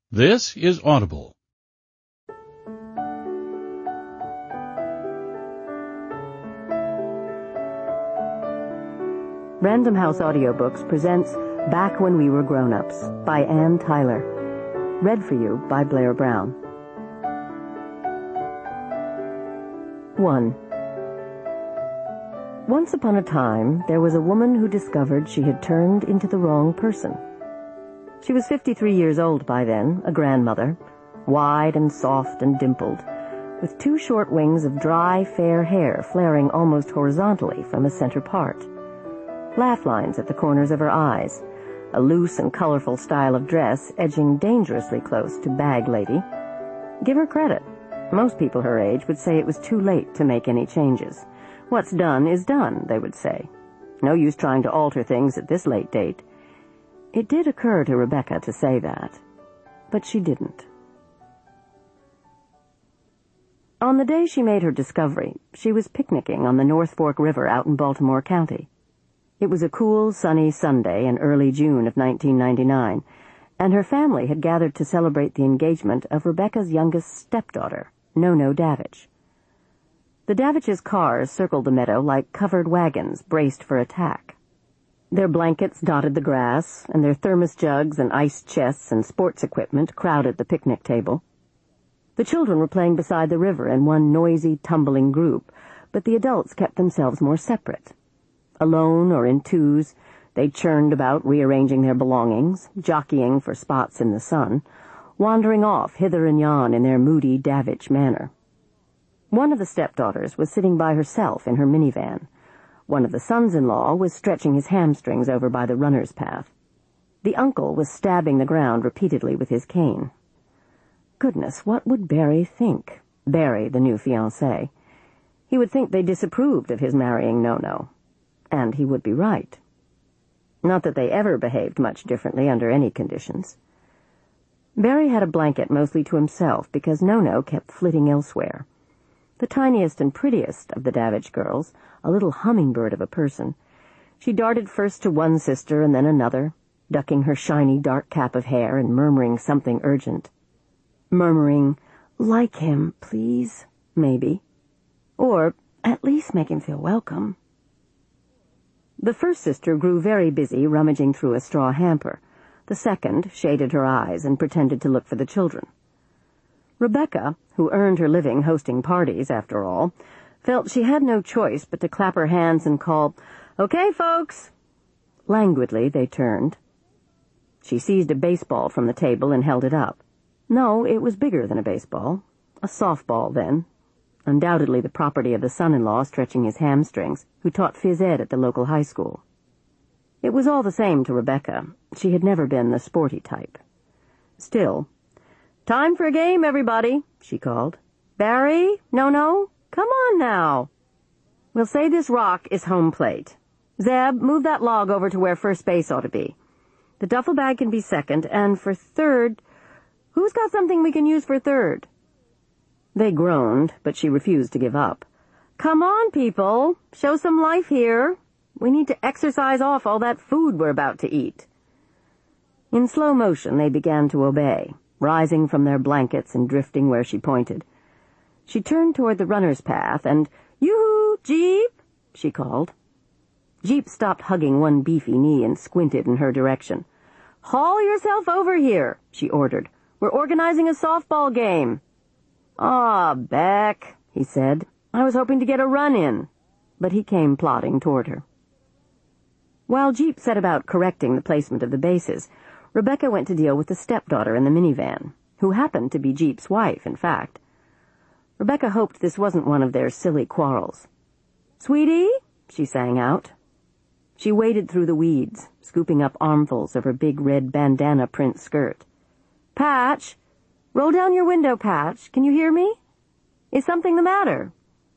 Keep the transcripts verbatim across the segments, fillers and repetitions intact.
This is Audible. Random House Audiobooks presents Back When We Were Grown-Ups by Anne Tyler. Read for you by Blair Brown. one. Once upon a time, there was a woman who discovered she had turned into the wrong person. She was fifty-three years old by then, a grandmother, wide and soft and dimpled, with two short wings of dry, fair hair flaring almost horizontally from a center part. Laugh lines at the corners of her eyes, a loose and colorful style of dress edging dangerously close to bag lady. Give her credit. Most people her age would say it was too late to make any changes. What's done is done, they would say. No use trying to alter things at this late date. It did occur to Rebecca to say that, but she didn't. On the day she made her discovery, she was picnicking on the North Fork River out in Baltimore County. It was a cool, sunny Sunday in early June of nineteen ninety-nine, and her family had gathered to celebrate the engagement of Rebecca's youngest stepdaughter, Nono Davidge. The Davidges' cars circled the meadow like covered wagons braced for attack. Their blankets dotted the grass, and their thermos jugs and ice chests and sports equipment crowded the picnic table. The children were playing beside the river in one noisy, tumbling group, but the adults kept themselves more separate. Alone or in twos, they churned about rearranging their belongings, jockeying for spots in the sun, wandering off hither and yon in their moody Davidge manner. One of the stepdaughters was sitting by herself in her minivan. One of the sons-in-law was stretching his hamstrings over by the runner's path. The uncle was stabbing the ground repeatedly with his cane. Goodness, what would Barry think? Barry, the new fiancé. He would think they disapproved of his marrying Nono. And he would be right. Not that they ever behaved much differently under any conditions. Barry had a blanket mostly to himself because Nono kept flitting elsewhere. The tiniest and prettiest of the Davidge girls, a little hummingbird of a person, she darted first to one sister and then another, ducking her shiny dark cap of hair and murmuring something urgent. Murmuring, "Like him, please," maybe. Or, at least make him feel welcome. The first sister grew very busy rummaging through a straw hamper. The second shaded her eyes and pretended to look for the children. Rebecca, who earned her living hosting parties, after all, felt she had no choice but to clap her hands and call, "Okay, folks!" Languidly, they turned. She seized a baseball from the table and held it up. No, it was bigger than a baseball. A softball, then. Undoubtedly the property of the son-in-law stretching his hamstrings, who taught phys ed at the local high school. It was all the same to Rebecca. She had never been the sporty type. Still, "Time for a game, everybody," she called. "Barry? No-no? Come on now. We'll say this rock is home plate. Zeb, move that log over to where first base ought to be. The duffel bag can be second, and for third, who's got something we can use for third?" They groaned, but she refused to give up. "Come on, people. Show some life here. We need to exercise off all that food we're about to eat." In slow motion, they began to obey, rising from their blankets and drifting where she pointed. She turned toward the runner's path and, "Yoo-hoo, Jeep!" she called. Jeep stopped hugging one beefy knee and squinted in her direction. "Haul yourself over here," she ordered. "We're organizing a softball game." "Ah, Beck," he said. "I was hoping to get a run in." But he came plodding toward her. While Jeep set about correcting the placement of the bases, Rebecca went to deal with the stepdaughter in the minivan, who happened to be Jeep's wife, in fact. Rebecca hoped this wasn't one of their silly quarrels. "Sweetie," she sang out. She waded through the weeds, scooping up armfuls of her big red bandana print skirt. "Patch! Roll down your window, Patch. Can you hear me? Is something the matter?"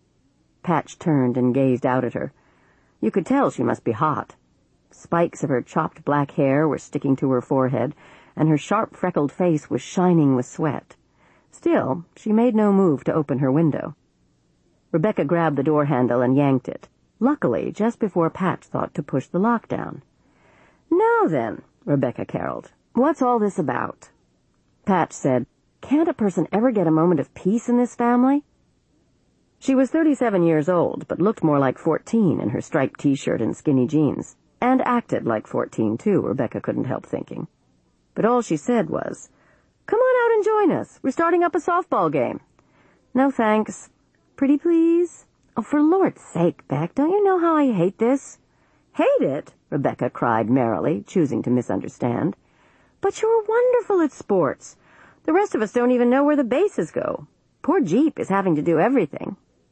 Patch turned and gazed out at her. You could tell she must be hot. Spikes of her chopped black hair were sticking to her forehead, and her sharp freckled face was shining with sweat. Still, she made no move to open her window. Rebecca grabbed the door handle and yanked it, luckily just before Patch thought to push the lock down. "Now then," Rebecca caroled, "what's all this about?" Patch said, "Can't a person ever get a moment of peace in this family?" She was thirty-seven years old, but looked more like fourteen in her striped t-shirt and skinny jeans, and acted like fourteen, too, Rebecca couldn't help thinking. But all she said was, "Come on out and join us. We're starting up a softball game." "No, thanks." "Pretty please?" "Oh, for Lord's sake, Beck, don't you know how I hate this?" "Hate it?" Rebecca cried merrily, choosing to misunderstand. "But you're wonderful at sports. The rest of us don't even know where the bases go. Poor Jeep is having to do everything."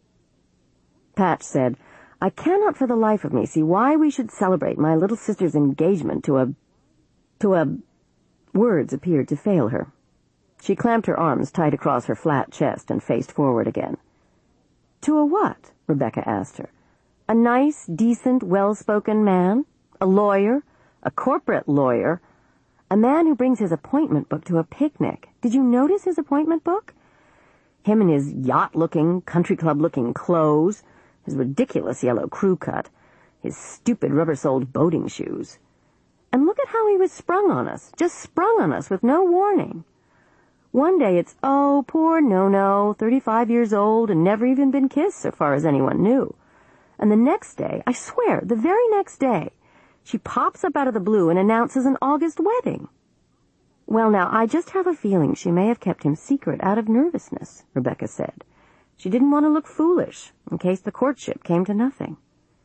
Patch said, "I cannot for the life of me see why we should celebrate my little sister's engagement to a... to a..." Words appeared to fail her. She clamped her arms tight across her flat chest and faced forward again. "To a what?" Rebecca asked her. "A nice, decent, well-spoken man? A lawyer? A corporate lawyer? A man who brings his appointment book to a picnic. Did you notice his appointment book? Him in his yacht-looking, country club-looking clothes, his ridiculous yellow crew cut, his stupid rubber-soled boating shoes. And look at how he was sprung on us, just sprung on us with no warning. One day it's, oh, poor No-No, thirty-five years old and never even been kissed so far as anyone knew. And the next day, I swear, the very next day, she pops up out of the blue and announces an August wedding." "Well, now, I just have a feeling she may have kept him secret out of nervousness," Rebecca said. "She didn't want to look foolish, in case the courtship came to nothing.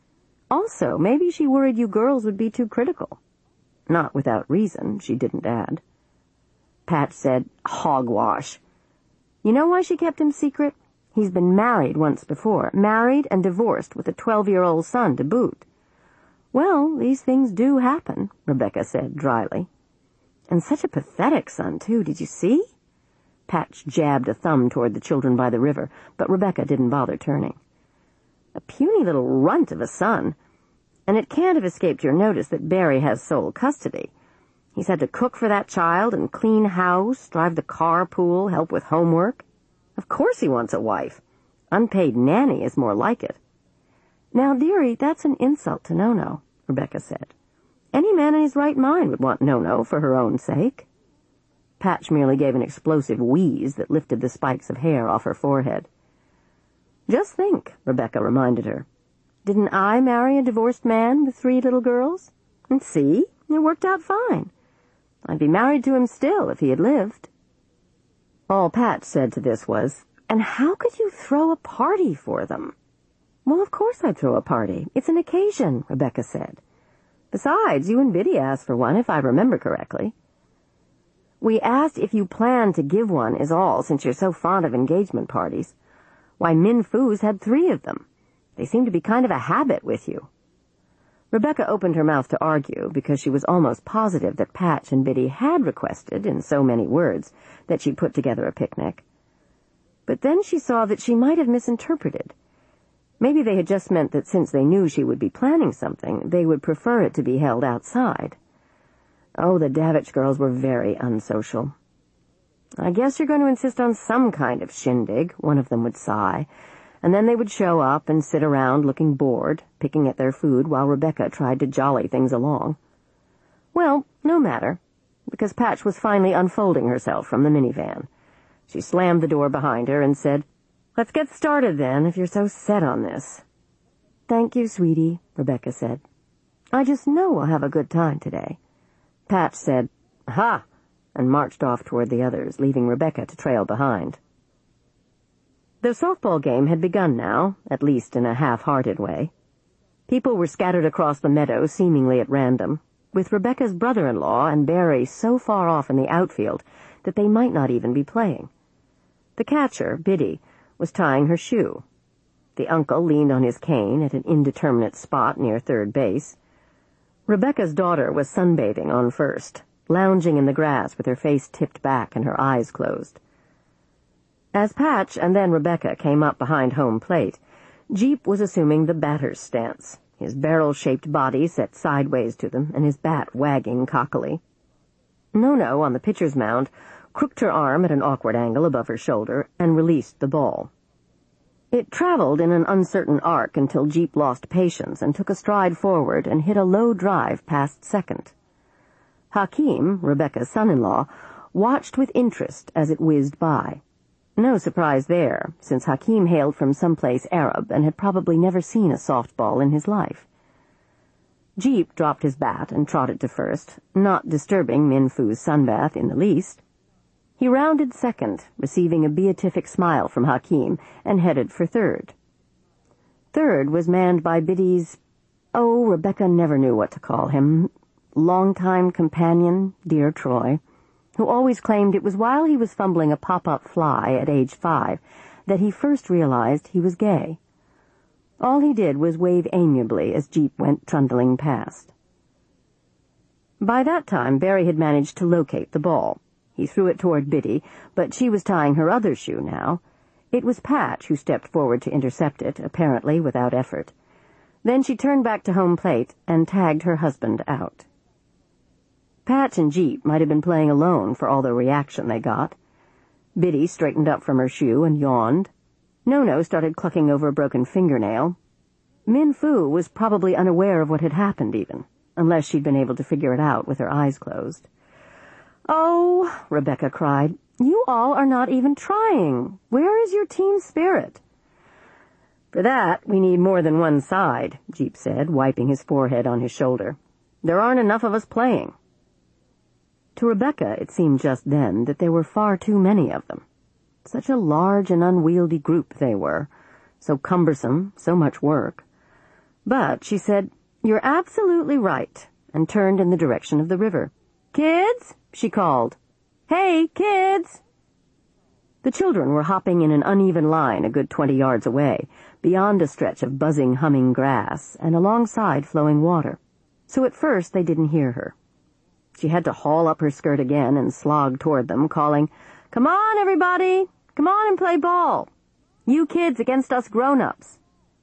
Also, maybe she worried you girls would be too critical. Not without reason," she didn't add. Patch said, "Hogwash. You know why she kept him secret? He's been married once before, married and divorced with a twelve-year-old son to boot." "Well, these things do happen," Rebecca said dryly. "And such a pathetic son, too, did you see?" Patch jabbed a thumb toward the children by the river, but Rebecca didn't bother turning. "A puny little runt of a son. And it can't have escaped your notice that Barry has sole custody. He's had to cook for that child and clean house, drive the carpool, help with homework. Of course he wants a wife. Unpaid nanny is more like it." "Now, dearie, that's an insult to No-No," Rebecca said. "Any man in his right mind would want No-No for her own sake." Patch merely gave an explosive wheeze that lifted the spikes of hair off her forehead. "Just think," Rebecca reminded her. "Didn't I marry a divorced man with three little girls? And see, it worked out fine. I'd be married to him still if he had lived." All Patch said to this was, "And how could you throw a party for them?" "Well, of course I'd throw a party. It's an occasion," Rebecca said. "Besides, you and Biddy asked for one, if I remember correctly." "We asked if you planned to give one is all, since you're so fond of engagement parties. Why, Min Foo's had three of them. They seem to be kind of a habit with you." Rebecca opened her mouth to argue, because she was almost positive that Patch and Biddy had requested, in so many words, that she put together a picnic. But then she saw that she might have misinterpreted. Maybe they had just meant that since they knew she would be planning something, they would prefer it to be held outside. Oh, the Davich girls were very unsocial. "I guess you're going to insist on some kind of shindig," one of them would sigh, and then they would show up and sit around looking bored, picking at their food while Rebecca tried to jolly things along. Well, no matter, because Patch was finally unfolding herself from the minivan. She slammed the door behind her and said, "Let's get started, then, if you're so set on this." "Thank you, sweetie," Rebecca said. "I just know we'll have a good time today." Patch said, "Ha!" and marched off toward the others, leaving Rebecca to trail behind. The softball game had begun now, at least in a half-hearted way. People were scattered across the meadow, seemingly at random, with Rebecca's brother-in-law and Barry so far off in the outfield that they might not even be playing. The catcher, Biddy, was tying her shoe. The uncle leaned on his cane at an indeterminate spot near third base. Rebecca's daughter was sunbathing on first, lounging in the grass with her face tipped back and her eyes closed. As Patch and then Rebecca came up behind home plate, Jeep was assuming the batter's stance, his barrel-shaped body set sideways to them and his bat wagging cockily. No-No, on the pitcher's mound, crooked her arm at an awkward angle above her shoulder and released the ball. It traveled in an uncertain arc until Jeep lost patience and took a stride forward and hit a low drive past second. Hakeem, Rebecca's son-in-law, watched with interest as it whizzed by. No surprise there, since Hakim hailed from someplace Arab and had probably never seen a softball in his life. Jeep dropped his bat and trotted to first, not disturbing Min Fu's sunbath in the least. He rounded second, receiving a beatific smile from Hakim, and headed for third. Third was manned by Biddy's, oh, Rebecca never knew what to call him, longtime companion, dear Troy, who always claimed it was while he was fumbling a pop-up fly at age five that he first realized he was gay. All he did was wave amiably as Jeep went trundling past. By that time, Barry had managed to locate the ball. He threw it toward Biddy, but she was tying her other shoe now. It was Patch who stepped forward to intercept it, apparently without effort. Then she turned back to home plate and tagged her husband out. Patch and Jeep might have been playing alone for all the reaction they got. Biddy straightened up from her shoe and yawned. No-No started clucking over a broken fingernail. Min Fu was probably unaware of what had happened even, unless she'd been able to figure it out with her eyes closed. "Oh," Rebecca cried, "you all are not even trying. Where is your team spirit?" "For that, we need more than one side," Jeep said, wiping his forehead on his shoulder. "There aren't enough of us playing." To Rebecca, it seemed just then that there were far too many of them. Such a large and unwieldy group they were, so cumbersome, so much work. But she said, "You're absolutely right," and turned in the direction of the river. "Kids," she called. "Hey, kids!" The children were hopping in an uneven line a good twenty yards away, beyond a stretch of buzzing, humming grass, and alongside flowing water. So at first they didn't hear her. She had to haul up her skirt again and slog toward them, calling, "Come on, everybody! Come on and play ball! You kids against us grown-ups!"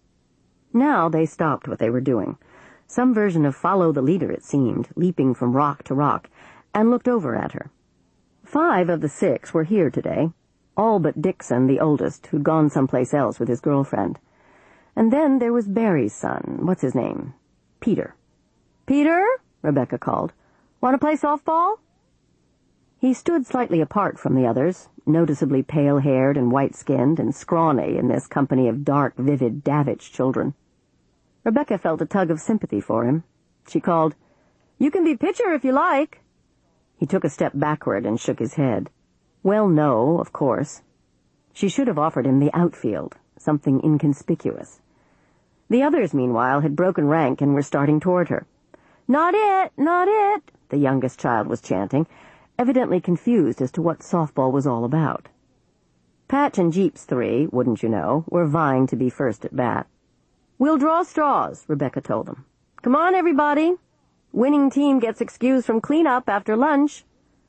Now they stopped what they were doing, some version of follow the leader, it seemed, leaping from rock to rock, and looked over at her. Five of the six were here today, all but Dixon, the oldest, who'd gone someplace else with his girlfriend. And then there was Barry's son, what's his name? Peter. "Peter," Rebecca called, "want to play softball?" He stood slightly apart from the others, noticeably pale-haired and white-skinned and scrawny in this company of dark, vivid Davidge children. Rebecca felt a tug of sympathy for him. She called, "You can be pitcher if you like." He took a step backward and shook his head. Well, no, of course. She should have offered him the outfield, something inconspicuous. The others, meanwhile, had broken rank and were starting toward her. "Not it, not it," the youngest child was chanting, evidently confused as to what softball was all about. Patch and Jeep's three, wouldn't you know, were vying to be first at bat. "We'll draw straws," Rebecca told them. "Come on, everybody. Winning team gets excused from cleanup after lunch."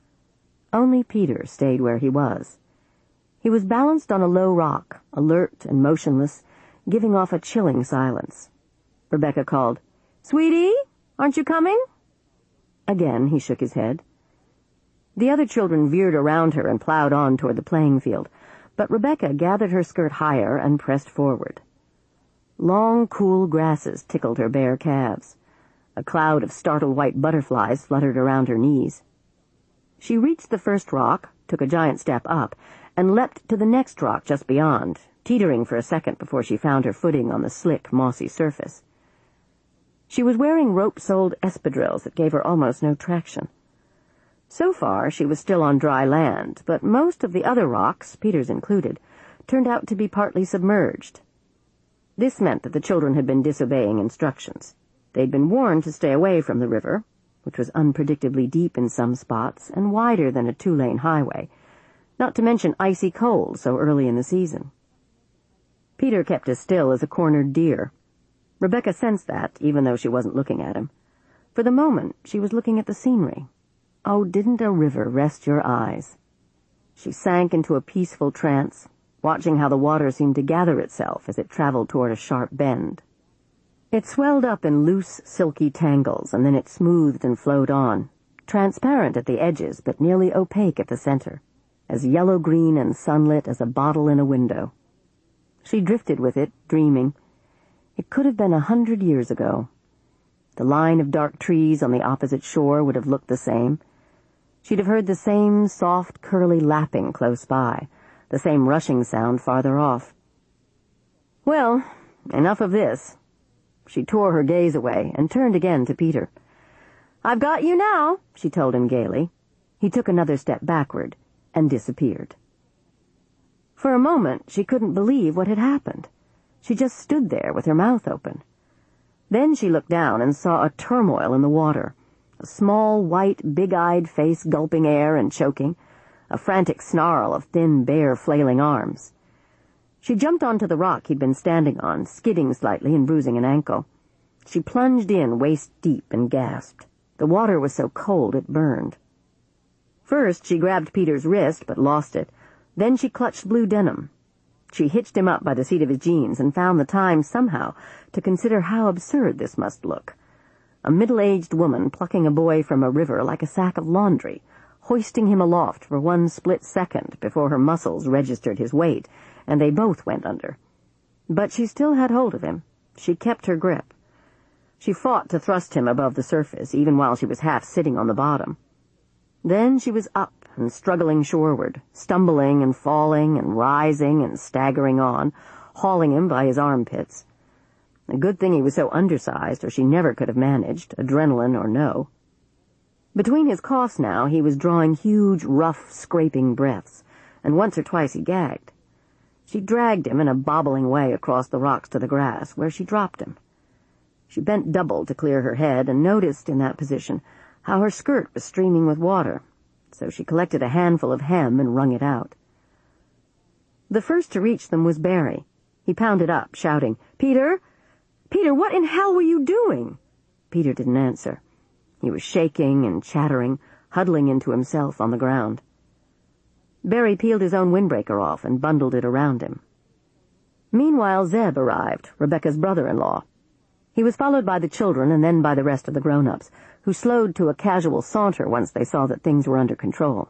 Only Peter stayed where he was. He was balanced on a low rock, alert and motionless, giving off a chilling silence. Rebecca called, "Sweetie, aren't you coming?" Again he shook his head. The other children veered around her and plowed on toward the playing field, but Rebecca gathered her skirt higher and pressed forward. Long, cool grasses tickled her bare calves. A cloud of startled white butterflies fluttered around her knees. She reached the first rock, took a giant step up, and leapt to the next rock just beyond, teetering for a second before she found her footing on the slick, mossy surface. She was wearing rope-soled espadrilles that gave her almost no traction. So far, she was still on dry land, but most of the other rocks, Peter's included, turned out to be partly submerged. This meant that the children had been disobeying instructions. They'd been warned to stay away from the river, which was unpredictably deep in some spots and wider than a two-lane highway, not to mention icy cold so early in the season. Peter kept as still as a cornered deer. Rebecca sensed that, even though she wasn't looking at him. For the moment, she was looking at the scenery. Oh, didn't a river rest your eyes? She sank into a peaceful trance, watching how the water seemed to gather itself as it traveled toward a sharp bend. It swelled up in loose, silky tangles, and then it smoothed and flowed on, transparent at the edges but nearly opaque at the center, as yellow-green and sunlit as a bottle in a window. She drifted with it, dreaming. It could have been a hundred years ago. The line of dark trees on the opposite shore would have looked the same. She'd have heard the same soft, curly lapping close by, the same rushing sound farther off. Well, enough of this. She tore her gaze away and turned again to Peter. "I've got you now," she told him gaily. He took another step backward and disappeared. For a moment, she couldn't believe what had happened. She just stood there with her mouth open. Then she looked down and saw a turmoil in the water, a small, white, big-eyed face gulping air and choking, a frantic snarl of thin, bare, flailing arms. She jumped onto the rock he'd been standing on, skidding slightly and bruising an ankle. She plunged in waist-deep and gasped. The water was so cold it burned. First, she grabbed Peter's wrist, but lost it. Then she clutched blue denim. She hitched him up by the seat of his jeans and found the time, somehow, to consider how absurd this must look. A middle-aged woman plucking a boy from a river like a sack of laundry, hoisting him aloft for one split second before her muscles registered his weight, and they both went under. But she still had hold of him. She kept her grip. She fought to thrust him above the surface, even while she was half sitting on the bottom. Then she was up and struggling shoreward, stumbling and falling and rising and staggering on, hauling him by his armpits. A good thing he was so undersized, or she never could have managed, adrenaline or no. Between his coughs now, he was drawing huge, rough, scraping breaths, and once or twice he gagged. She dragged him in a bobbling way across the rocks to the grass, where she dropped him. She bent double to clear her head and noticed in that position how her skirt was streaming with water, so she collected a handful of hem and wrung it out. The first to reach them was Barry. He pounded up, shouting, "Peter! Peter, what in hell were you doing?" Peter didn't answer. He was shaking and chattering, huddling into himself on the ground. Barry peeled his own windbreaker off and bundled it around him. Meanwhile, Zeb arrived, Rebecca's brother-in-law. He was followed by the children and then by the rest of the grown-ups, who slowed to a casual saunter once they saw that things were under control.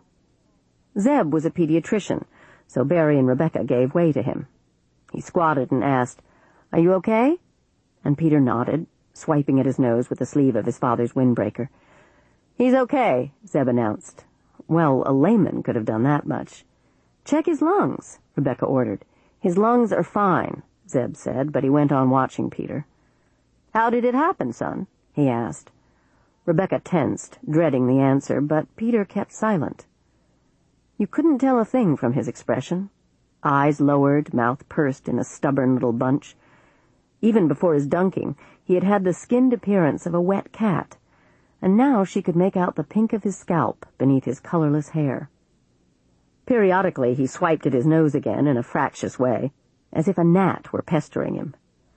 Zeb was a pediatrician, so Barry and Rebecca gave way to him. He squatted and asked, "Are you okay?" And Peter nodded, swiping at his nose with the sleeve of his father's windbreaker. "He's okay," Zeb announced. Well, a layman could have done that much. "Check his lungs," Rebecca ordered. "His lungs are fine," Zeb said, but he went on watching Peter. "How did it happen, son?" he asked. Rebecca tensed, dreading the answer, but Peter kept silent. You couldn't tell a thing from his expression. Eyes lowered, mouth pursed in a stubborn little bunch. Even before his dunking, he had had the skinned appearance of a wet cat, and now she could make out the pink of his scalp beneath his colorless hair. Periodically he swiped at his nose again in a fractious way, as if a gnat were pestering him.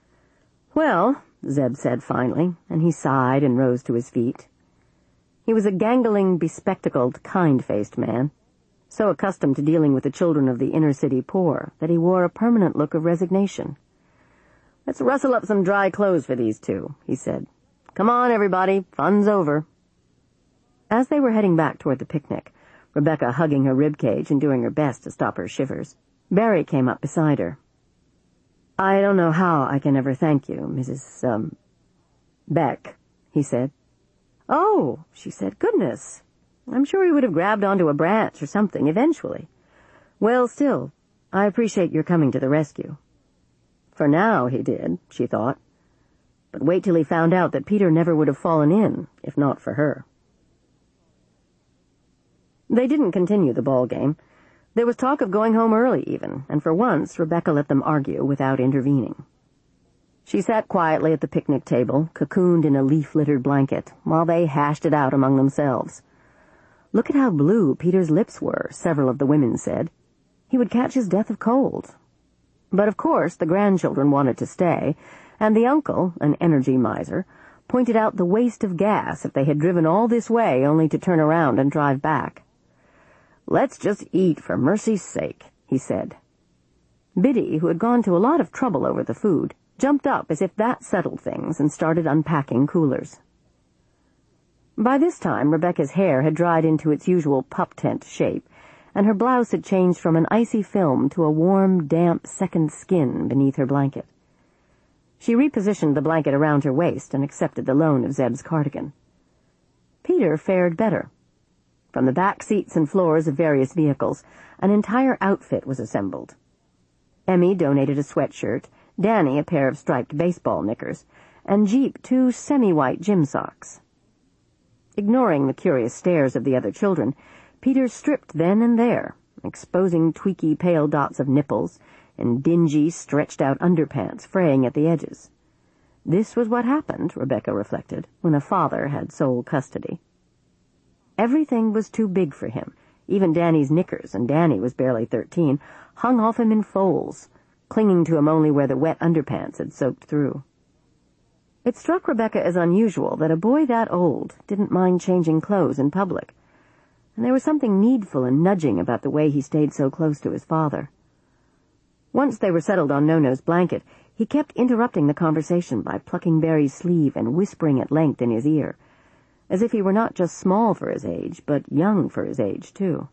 "Well," Zeb said finally, and he sighed and rose to his feet. He was a gangling, bespectacled, kind-faced man, so accustomed to dealing with the children of the inner-city poor that he wore a permanent look of resignation. "Let's rustle up some dry clothes for these two," he said. "Come on, everybody, fun's over." As they were heading back toward the picnic, Rebecca hugging her ribcage and doing her best to stop her shivers, Barry came up beside her. "I don't know how I can ever thank you, Missus um, Beck," he said. "Oh," she said, "goodness. I'm sure he would have grabbed onto a branch or something eventually. Well, still, I appreciate your coming to the rescue." For now he did, she thought. But wait till he found out that Peter never would have fallen in, if not for her. They didn't continue the ball game. There was talk of going home early even, and for once Rebecca let them argue without intervening. She sat quietly at the picnic table, cocooned in a leaf-littered blanket, while they hashed it out among themselves. Look at how blue Peter's lips were, several of the women said. He would catch his death of cold. But of course the grandchildren wanted to stay, and the uncle, an energy miser, pointed out the waste of gas if they had driven all this way only to turn around and drive back. "Let's just eat, for mercy's sake," he said. Biddy, who had gone to a lot of trouble over the food, jumped up as if that settled things and started unpacking coolers. By this time Rebecca's hair had dried into its usual pup tent shape, and her blouse had changed from an icy film to a warm, damp second skin beneath her blanket. She repositioned the blanket around her waist and accepted the loan of Zeb's cardigan. Peter fared better. From the back seats and floors of various vehicles, an entire outfit was assembled. Emmy donated a sweatshirt, Danny a pair of striped baseball knickers, and Jeep two semi-white gym socks. Ignoring the curious stares of the other children, Peter stripped then and there, exposing tweaky pale dots of nipples and dingy, stretched-out underpants fraying at the edges. This was what happened, Rebecca reflected, when a father had sole custody. Everything was too big for him. Even Danny's knickers, and Danny was barely thirteen, hung off him in folds, clinging to him only where the wet underpants had soaked through. It struck Rebecca as unusual that a boy that old didn't mind changing clothes in public, and there was something needful and nudging about the way he stayed so close to his father. Once they were settled on No-No's blanket, he kept interrupting the conversation by plucking Barry's sleeve and whispering at length in his ear, as if he were not just small for his age, but young for his age, too.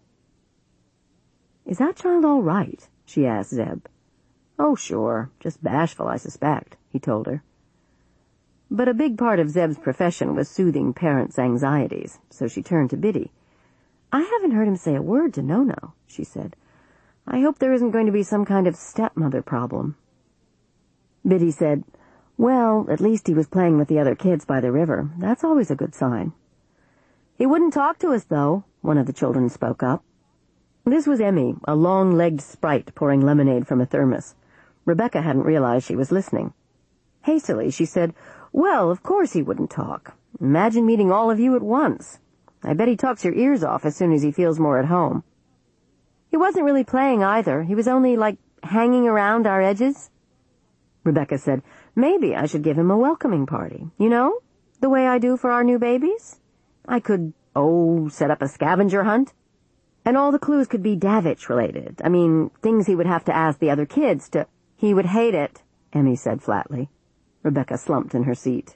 "Is that child all right?" she asked Zeb. "Oh, sure. Just bashful, I suspect," he told her. But a big part of Zeb's profession was soothing parents' anxieties, so she turned to Biddy. "I haven't heard him say a word to No-No," she said. "I hope there isn't going to be some kind of stepmother problem." Biddy said, "Well, at least he was playing with the other kids by the river. That's always a good sign." "He wouldn't talk to us, though," one of the children spoke up. This was Emmy, a long-legged sprite pouring lemonade from a thermos. Rebecca hadn't realized she was listening. Hastily, she said, "Well, of course he wouldn't talk. Imagine meeting all of you at once. I bet he talks your ears off as soon as he feels more at home." "He wasn't really playing either. He was only, like, hanging around our edges." Rebecca said, "Maybe I should give him a welcoming party. You know, the way I do for our new babies. I could, oh, set up a scavenger hunt. And all the clues could be Davich-related. I mean, things he would have to ask the other kids to—" "He would hate it," Emmy said flatly. Rebecca slumped in her seat.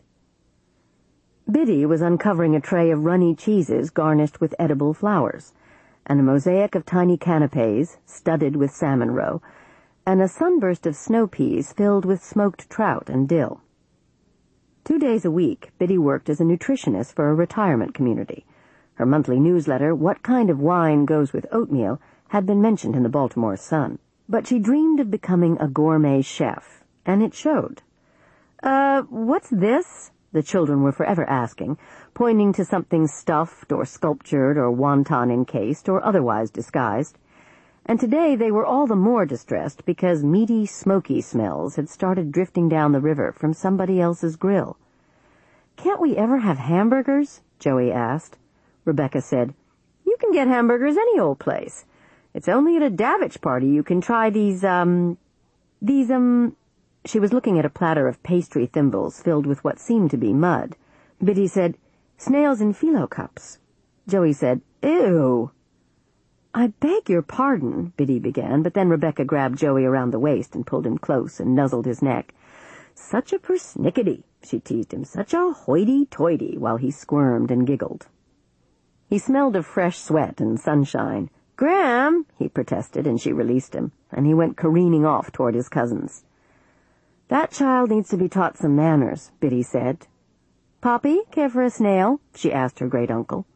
Biddy was uncovering a tray of runny cheeses garnished with edible flowers, and a mosaic of tiny canapes studded with salmon roe, and a sunburst of snow peas filled with smoked trout and dill. Two days a week, Biddy worked as a nutritionist for a retirement community. Her monthly newsletter, What Kind of Wine Goes with Oatmeal, had been mentioned in the Baltimore Sun. But she dreamed of becoming a gourmet chef, and it showed. Uh, what's this?" the children were forever asking, pointing to something stuffed or sculptured or wonton-encased or otherwise disguised. And today they were all the more distressed because meaty, smoky smells had started drifting down the river from somebody else's grill. "Can't we ever have hamburgers?" Joey asked. Rebecca said, "You can get hamburgers any old place. It's only at a Davich party you can try these, um, these, um..." She was looking at a platter of pastry thimbles filled with what seemed to be mud. Biddy said, "Snails in phyllo cups." Joey said, "Ew." "I beg your pardon," Biddy began, but then Rebecca grabbed Joey around the waist and pulled him close and nuzzled his neck. "Such a persnickety," she teased him, "such a hoity-toity," while he squirmed and giggled. He smelled of fresh sweat and sunshine. "Gram," he protested, and she released him, and he went careening off toward his cousins. "That child needs to be taught some manners," Biddy said. "Poppy, care for a snail?" she asked her great-uncle.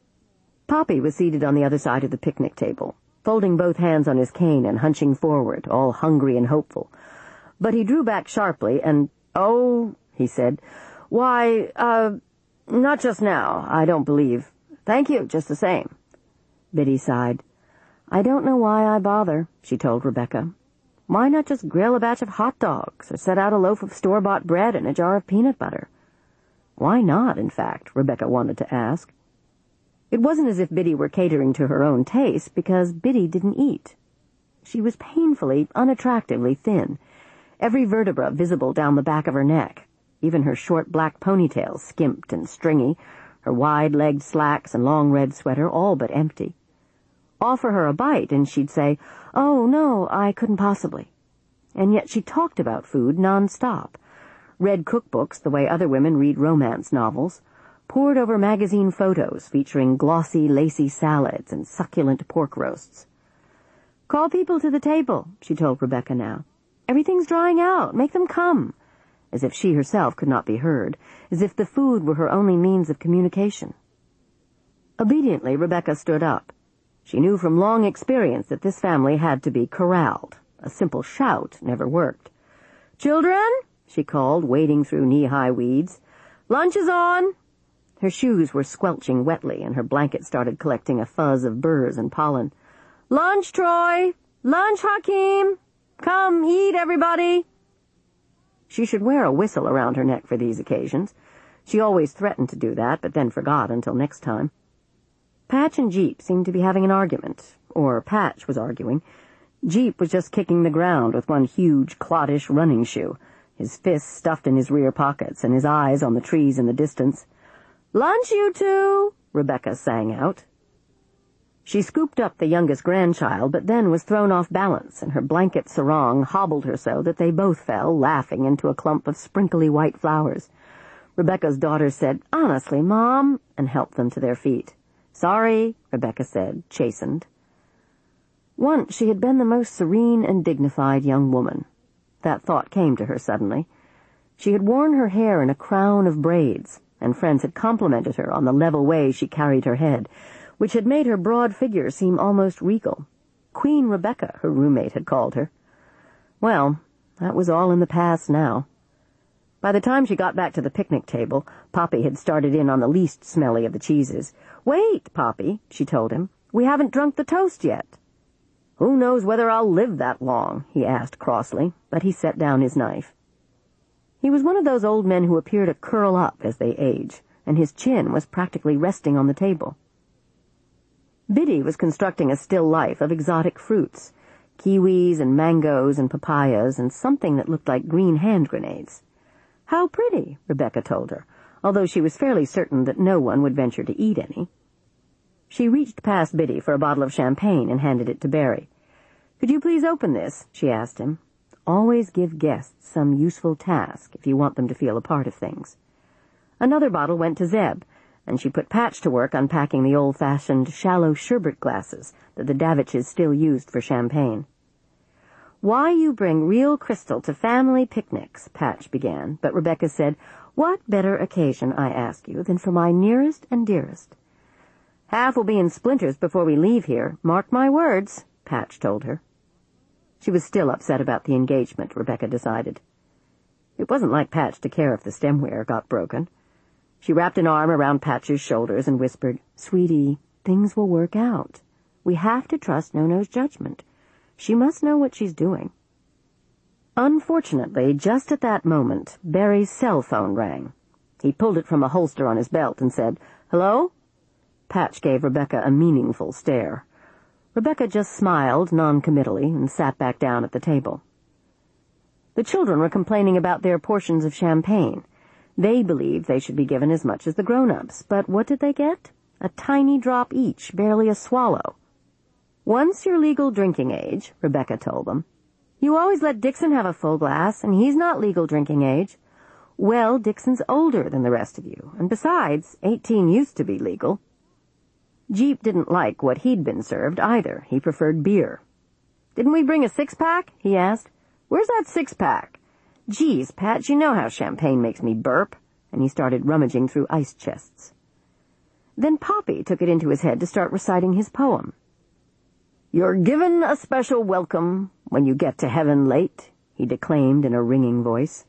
Poppy was seated on the other side of the picnic table, folding both hands on his cane and hunching forward, all hungry and hopeful. But he drew back sharply and, "Oh," he said, "why, uh, not just now, I don't believe. Thank you, just the same." Biddy sighed. "I don't know why I bother," she told Rebecca. "Why not just grill a batch of hot dogs or set out a loaf of store-bought bread and a jar of peanut butter?" Why not, in fact, Rebecca wanted to ask. It wasn't as if Biddy were catering to her own taste, because Biddy didn't eat. She was painfully, unattractively thin, every vertebra visible down the back of her neck, even her short black ponytail skimped and stringy, her wide-legged slacks and long red sweater all but empty. Offer her a bite, and she'd say, "Oh, no, I couldn't possibly." And yet she talked about food non-stop, read cookbooks the way other women read romance novels, pored over magazine photos featuring glossy, lacy salads and succulent pork roasts. "Call people to the table," she told Rebecca now. "Everything's drying out. Make them come." As if she herself could not be heard, as if the food were her only means of communication. Obediently, Rebecca stood up. She knew from long experience that this family had to be corralled. A simple shout never worked. "Children," she called, wading through knee-high weeds. "Lunch is on." Her shoes were squelching wetly, and her blanket started collecting a fuzz of burrs and pollen. "Lunch, Troy! Lunch, Hakeem! Come, eat, everybody!" She should wear a whistle around her neck for these occasions. She always threatened to do that, but then forgot until next time. Patch and Jeep seemed to be having an argument, or Patch was arguing. Jeep was just kicking the ground with one huge, cloddish running shoe, his fists stuffed in his rear pockets and his eyes on the trees in the distance. "Lunch, you two!" Rebecca sang out. She scooped up the youngest grandchild, but then was thrown off balance, and her blanket sarong hobbled her so that they both fell, laughing, into a clump of sprinkly white flowers. Rebecca's daughter said, "Honestly, Mom," and helped them to their feet. "Sorry," Rebecca said, chastened. Once she had been the most serene and dignified young woman. That thought came to her suddenly. She had worn her hair in a crown of braids, and friends had complimented her on the level way she carried her head, which had made her broad figure seem almost regal. Queen Rebecca, her roommate had called her. Well, that was all in the past now. By the time she got back to the picnic table, Poppy had started in on the least smelly of the cheeses. "Wait, Poppy," she told him. "We haven't drunk the toast yet." "Who knows whether I'll live that long?" he asked crossly, but he set down his knife. He was one of those old men who appear to curl up as they age, and his chin was practically resting on the table. Biddy was constructing a still life of exotic fruits, kiwis and mangoes and papayas and something that looked like green hand grenades. "How pretty," Rebecca told her, although she was fairly certain that no one would venture to eat any. She reached past Biddy for a bottle of champagne and handed it to Barry. "Could you please open this?" she asked him. Always give guests some useful task if you want them to feel a part of things. Another bottle went to Zeb, and she put Patch to work unpacking the old-fashioned shallow sherbet glasses that the Daviches still used for champagne. "Why you bring real crystal to family picnics," Patch began, but Rebecca said, "What better occasion, I ask you, than for my nearest and dearest?" "Half will be in splinters before we leave here, mark my words," Patch told her. She was still upset about the engagement, Rebecca decided. It wasn't like Patch to care if the stemware got broken. She wrapped an arm around Patch's shoulders and whispered, "Sweetie, things will work out. We have to trust Nono's judgment. She must know what she's doing." Unfortunately, just at that moment, Barry's cell phone rang. He pulled it from a holster on his belt and said, "Hello?" Patch gave Rebecca a meaningful stare. Rebecca just smiled noncommittally and sat back down at the table. The children were complaining about their portions of champagne. They believed they should be given as much as the grown-ups, but what did they get? A tiny drop each, barely a swallow. "Once you're legal drinking age," Rebecca told them. "You always let Dixon have a full glass, and he's not legal drinking age." "Well, Dixon's older than the rest of you, and besides, eighteen used to be legal." Jeep didn't like what he'd been served either. He preferred beer. "Didn't we bring a six-pack?" he asked. "Where's that six-pack? Geez, Pat, you know how champagne makes me burp." And he started rummaging through ice chests. Then Poppy took it into his head to start reciting his poem. "You're given a special welcome when you get to heaven late," he declaimed in a ringing voice.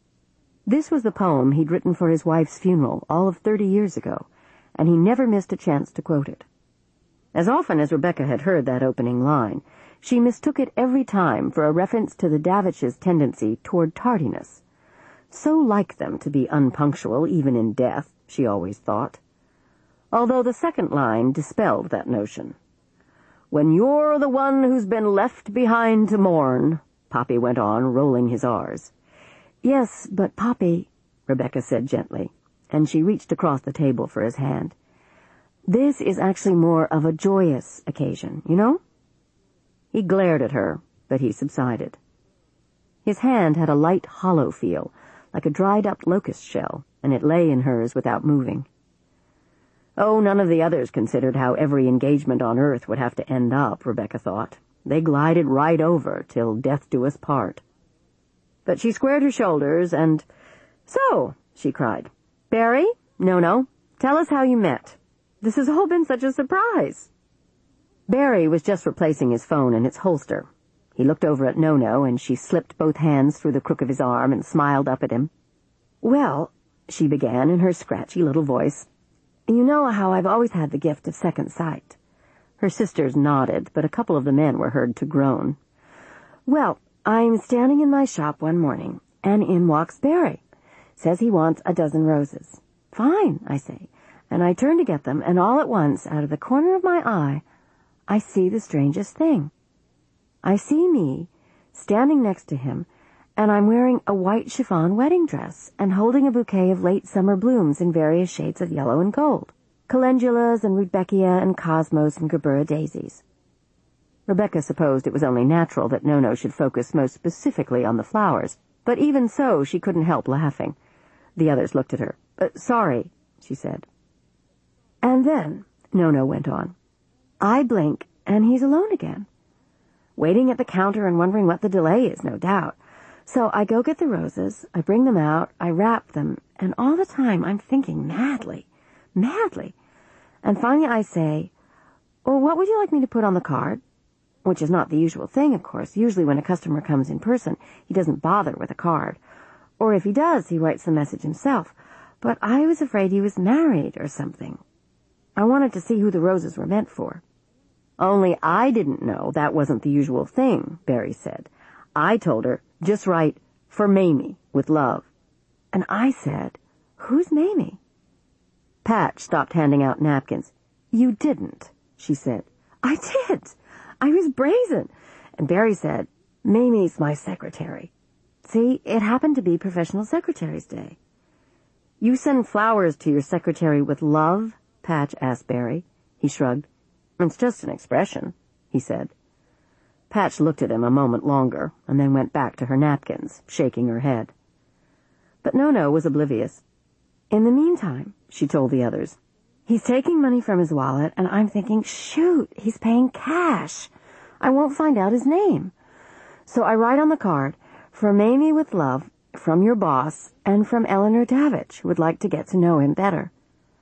This was the poem he'd written for his wife's funeral all of thirty years ago, and he never missed a chance to quote it. As often as Rebecca had heard that opening line, she mistook it every time for a reference to the Daviches' tendency toward tardiness. So like them to be unpunctual even in death, she always thought. Although the second line dispelled that notion. "When you're the one who's been left behind to mourn," Poppy went on, rolling his R's. "Yes, but Poppy," Rebecca said gently, and she reached across the table for his hand. "This is actually more of a joyous occasion, you know?" He glared at her, but he subsided. His hand had a light hollow feel, like a dried-up locust shell, and it lay in hers without moving. Oh, none of the others considered how every engagement on earth would have to end up, Rebecca thought. They glided right over till death do us part. But she squared her shoulders and, "So," she cried, "Barry, Nono, tell us how you met." This has all been such a surprise." Barry was just replacing his phone in its holster. He looked over at Nono, and she slipped both hands through the crook of his arm and smiled up at him. "Well," she began in her scratchy little voice, "you know how I've always had the gift of second sight." Her sisters nodded, but a couple of the men were heard to groan. "Well, I'm standing in my shop one morning, and in walks Barry. Says he wants a dozen roses. 'Fine,' I say, and I turn to get them, and all at once, out of the corner of my eye, I see the strangest thing. I see me, standing next to him, and I'm wearing a white chiffon wedding dress and holding a bouquet of late summer blooms in various shades of yellow and gold. Calendulas and rudbeckia and cosmos and gerbera daisies." Rebecca supposed it was only natural that Nono should focus most specifically on the flowers, but even so she couldn't help laughing. The others looked at her. Uh, sorry, she said. "And then," Nono went on, "I blink and he's alone again. Waiting at the counter and wondering what the delay is, no doubt. So I go get the roses, I bring them out, I wrap them, and all the time I'm thinking madly, madly. And finally I say, 'Oh, what would you like me to put on the card?' Which is not the usual thing, of course. Usually when a customer comes in person, he doesn't bother with a card. Or if he does, he writes the message himself. But I was afraid he was married or something. I wanted to see who the roses were meant for." "Only I didn't know that wasn't the usual thing," Barry said. "I told her, just write, 'For Mamie, with love.'" And I said, "Who's Mamie?" Patch stopped handing out napkins. "You didn't," she said. "I did. I was brazen." And Barry said, "Mamie's my secretary." See, it happened to be Professional Secretary's Day. "You send flowers to your secretary with love?" Patch asked Barry. He shrugged. "It's just an expression," he said. Patch looked at him a moment longer, and then went back to her napkins, shaking her head. But Nono was oblivious. "In the meantime," she told the others, "he's taking money from his wallet, and I'm thinking, shoot, he's paying cash. I won't find out his name. So I write on the card, 'For Mamie with love, from your boss, and from Eleanor Davidge, who would like to get to know him better.'"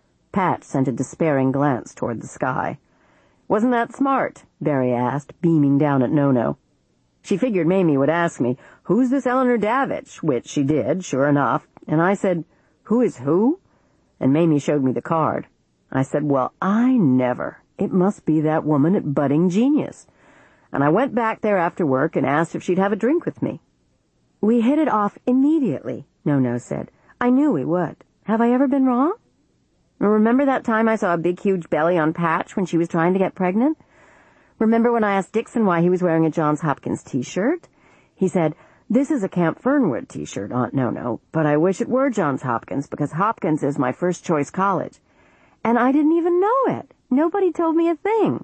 Pat sent a despairing glance toward the sky. "Wasn't that smart?" Barry asked, beaming down at Nono. "She figured Mamie would ask me, 'Who's this Eleanor Davidge?' which she did, sure enough, and I said, 'Who is who?' And Mamie showed me the card. I said, 'Well, I never. It must be that woman at Budding Genius.' And I went back there after work and asked if she'd have a drink with me." "We hit it off immediately," Nono said. "I knew we would. Have I ever been wrong? Remember that time I saw a big, huge belly on Patch when she was trying to get pregnant? Remember when I asked Dixon why he was wearing a Johns Hopkins t-shirt? He said, 'This is a Camp Fernwood t-shirt, Aunt Nono, but I wish it were Johns Hopkins because Hopkins is my first-choice college.' And I didn't even know it. Nobody told me a thing."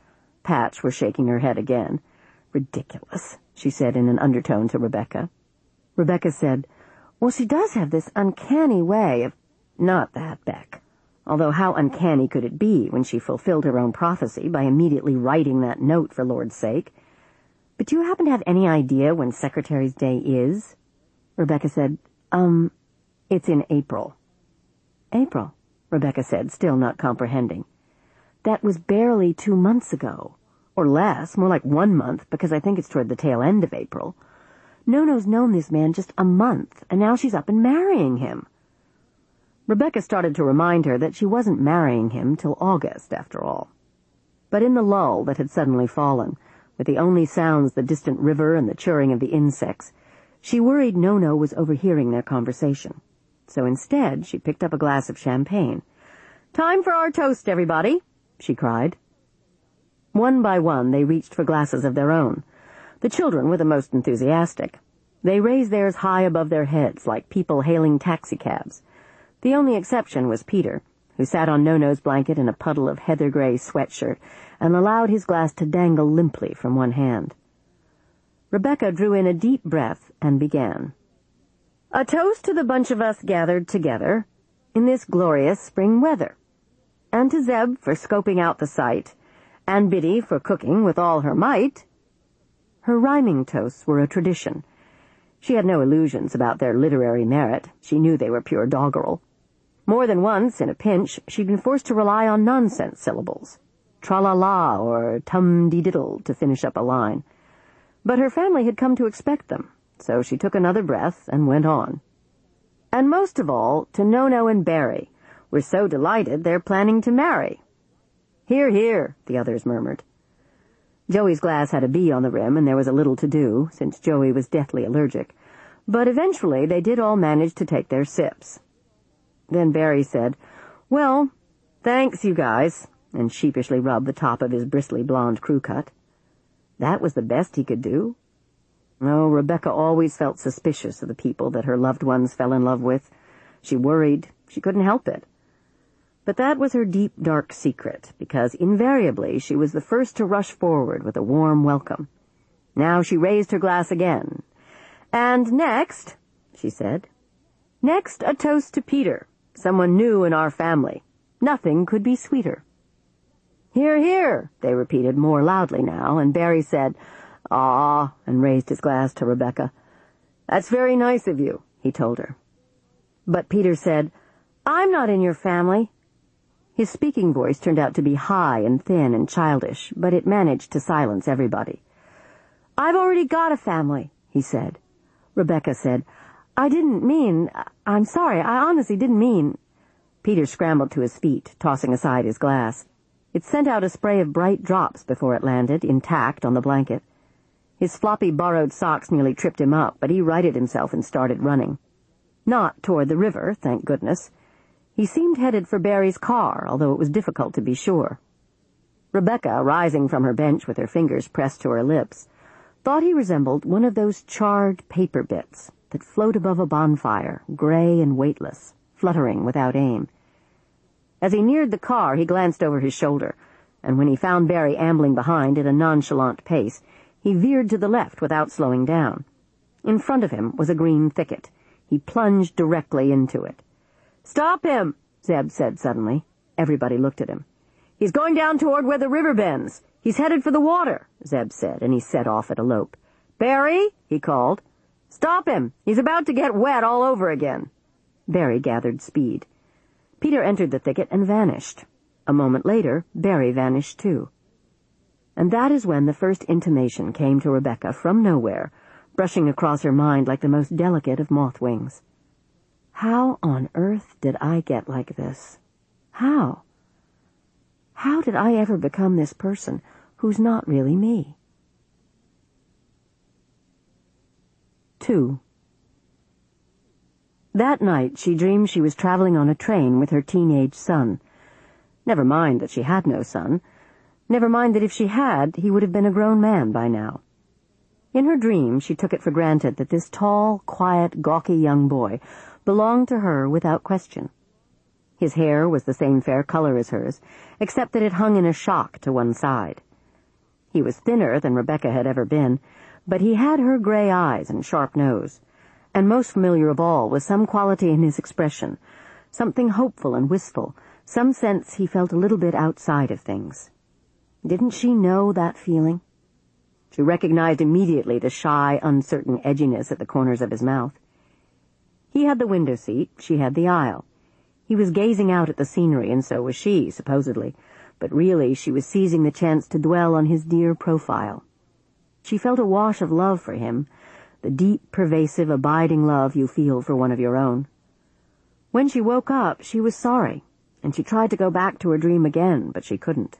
Patch was shaking her head again. "Ridiculous," she said in an undertone to Rebecca. Rebecca said, "Well, she does have this uncanny way of—" "Not that, Beck. Although how uncanny could it be when she fulfilled her own prophecy by immediately writing that note, for Lord's sake? But do you happen to have any idea when Secretary's Day is?" Rebecca said, um, "It's in April." "April," Rebecca said, still not comprehending. "That was barely two months ago. Or less, more like one month, because I think it's toward the tail end of April. Nono's known this man just a month, and now she's up and marrying him." Rebecca started to remind her that she wasn't marrying him till August, after all. But in the lull that had suddenly fallen, with the only sounds the distant river and the chirring of the insects, she worried Nono was overhearing their conversation. So instead, she picked up a glass of champagne. "Time for our toast, everybody," she cried. One by one, they reached for glasses of their own. The children were the most enthusiastic. They raised theirs high above their heads, like people hailing taxicabs. The only exception was Peter, who sat on Nono's blanket in a puddle of heather-gray sweatshirt and allowed his glass to dangle limply from one hand. Rebecca drew in a deep breath and began. "A toast to the bunch of us gathered together in this glorious spring weather, and to Zeb for scoping out the site, and Biddy for cooking with all her might." Her rhyming toasts were a tradition. She had no illusions about their literary merit. She knew they were pure doggerel. More than once, in a pinch, she'd been forced to rely on nonsense syllables, tra-la-la or tum-dee-diddle, to finish up a line. But her family had come to expect them, so she took another breath and went on. And most of all, to Nono and Barry. We're so delighted they're planning to marry. Hear, hear, the others murmured. Joey's glass had a bee on the rim, and there was a little to do, since Joey was deathly allergic. But eventually they did all manage to take their sips. Then Barry said, "Well, thanks, you guys," and sheepishly rubbed the top of his bristly blonde crew cut. That was the best he could do. Oh, Rebecca always felt suspicious of the people that her loved ones fell in love with. She worried. She couldn't help it. But that was her deep, dark secret, because invariably she was the first to rush forward with a warm welcome. Now she raised her glass again. "And next," she said, "next a toast to Peter, someone new in our family. Nothing could be sweeter." "Hear, hear," they repeated more loudly now, and Barry said, "Ah," and raised his glass to Rebecca. "That's very nice of you," he told her. But Peter said, "I'm not in your family." His speaking voice turned out to be high and thin and childish, but it managed to silence everybody. "I've already got a family," he said. Rebecca said, "I didn't mean... I'm sorry, I honestly didn't mean..." Peter scrambled to his feet, tossing aside his glass. It sent out a spray of bright drops before it landed, intact, on the blanket. His floppy borrowed socks nearly tripped him up, but he righted himself and started running. Not toward the river, thank goodness. He seemed headed for Barry's car, although it was difficult to be sure. Rebecca, rising from her bench with her fingers pressed to her lips, thought he resembled one of those charred paper bits that float above a bonfire, gray and weightless, fluttering without aim. As he neared the car, he glanced over his shoulder, and when he found Barry ambling behind at a nonchalant pace, he veered to the left without slowing down. In front of him was a green thicket. He plunged directly into it. "Stop him," Zeb said suddenly. Everybody looked at him. "He's going down toward where the river bends. He's headed for the water," Zeb said, and he set off at a lope. "Barry," he called. "Stop him. He's about to get wet all over again." Barry gathered speed. Peter entered the thicket and vanished. A moment later, Barry vanished too. And that is when the first intimation came to Rebecca from nowhere, brushing across her mind like the most delicate of moth wings. How on earth did I get like this? How? How did I ever become this person who's not really me? Two. That night she dreamed she was traveling on a train with her teenage son. Never mind that she had no son. Never mind that if she had, he would have been a grown man by now. In her dream, she took it for granted that this tall, quiet, gawky young boy belonged to her without question. His hair was the same fair color as hers, except that it hung in a shock to one side. He was thinner than Rebecca had ever been, but he had her gray eyes and sharp nose, and most familiar of all was some quality in his expression, something hopeful and wistful, some sense he felt a little bit outside of things. Didn't she know that feeling? She recognized immediately the shy, uncertain edginess at the corners of his mouth. He had the window seat, she had the aisle. He was gazing out at the scenery, and so was she, supposedly, but really she was seizing the chance to dwell on his dear profile. She felt a wash of love for him, the deep, pervasive, abiding love you feel for one of your own. When she woke up, she was sorry, and she tried to go back to her dream again, but she couldn't.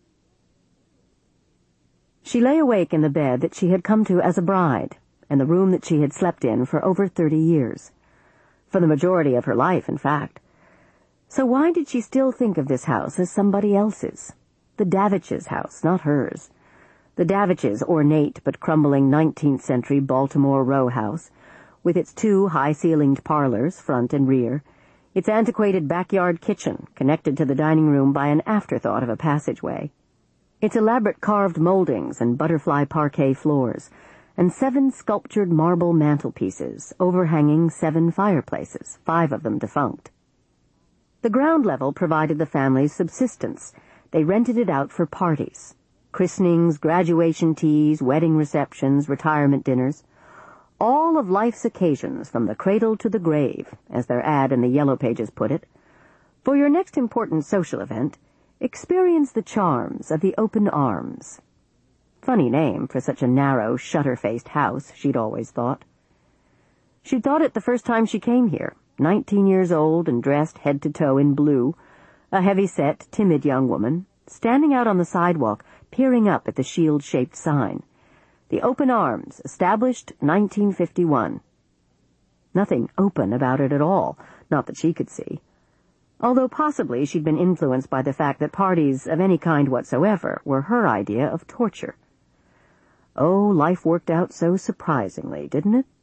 She lay awake in the bed that she had come to as a bride, and the room that she had slept in for over thirty years. For the majority of her life, in fact. So why did she still think of this house as somebody else's? The Daviches' house, not hers. The Daviches' ornate but crumbling nineteenth century Baltimore row house, with its two high-ceilinged parlors, front and rear, its antiquated backyard kitchen connected to the dining room by an afterthought of a passageway, its elaborate carved moldings and butterfly parquet floors, and seven sculptured marble mantelpieces overhanging seven fireplaces, five of them defunct. The ground level provided the family's subsistence. They rented it out for parties, christenings, graduation teas, wedding receptions, retirement dinners, all of life's occasions from the cradle to the grave, as their ad in the Yellow Pages put it, For your next important social event, experience the charms of the Open Arms. Funny name for such a narrow, shutter-faced house, she'd always thought. She'd thought it the first time she came here, nineteen years old and dressed head to toe in blue, a heavy-set, timid young woman, standing out on the sidewalk, peering up at the shield-shaped sign. The Open Arms, established nineteen fifty-one. Nothing open about it at all, not that she could see. Although possibly she'd been influenced by the fact that parties of any kind whatsoever were her idea of torture. Oh, life worked out so surprisingly, didn't it?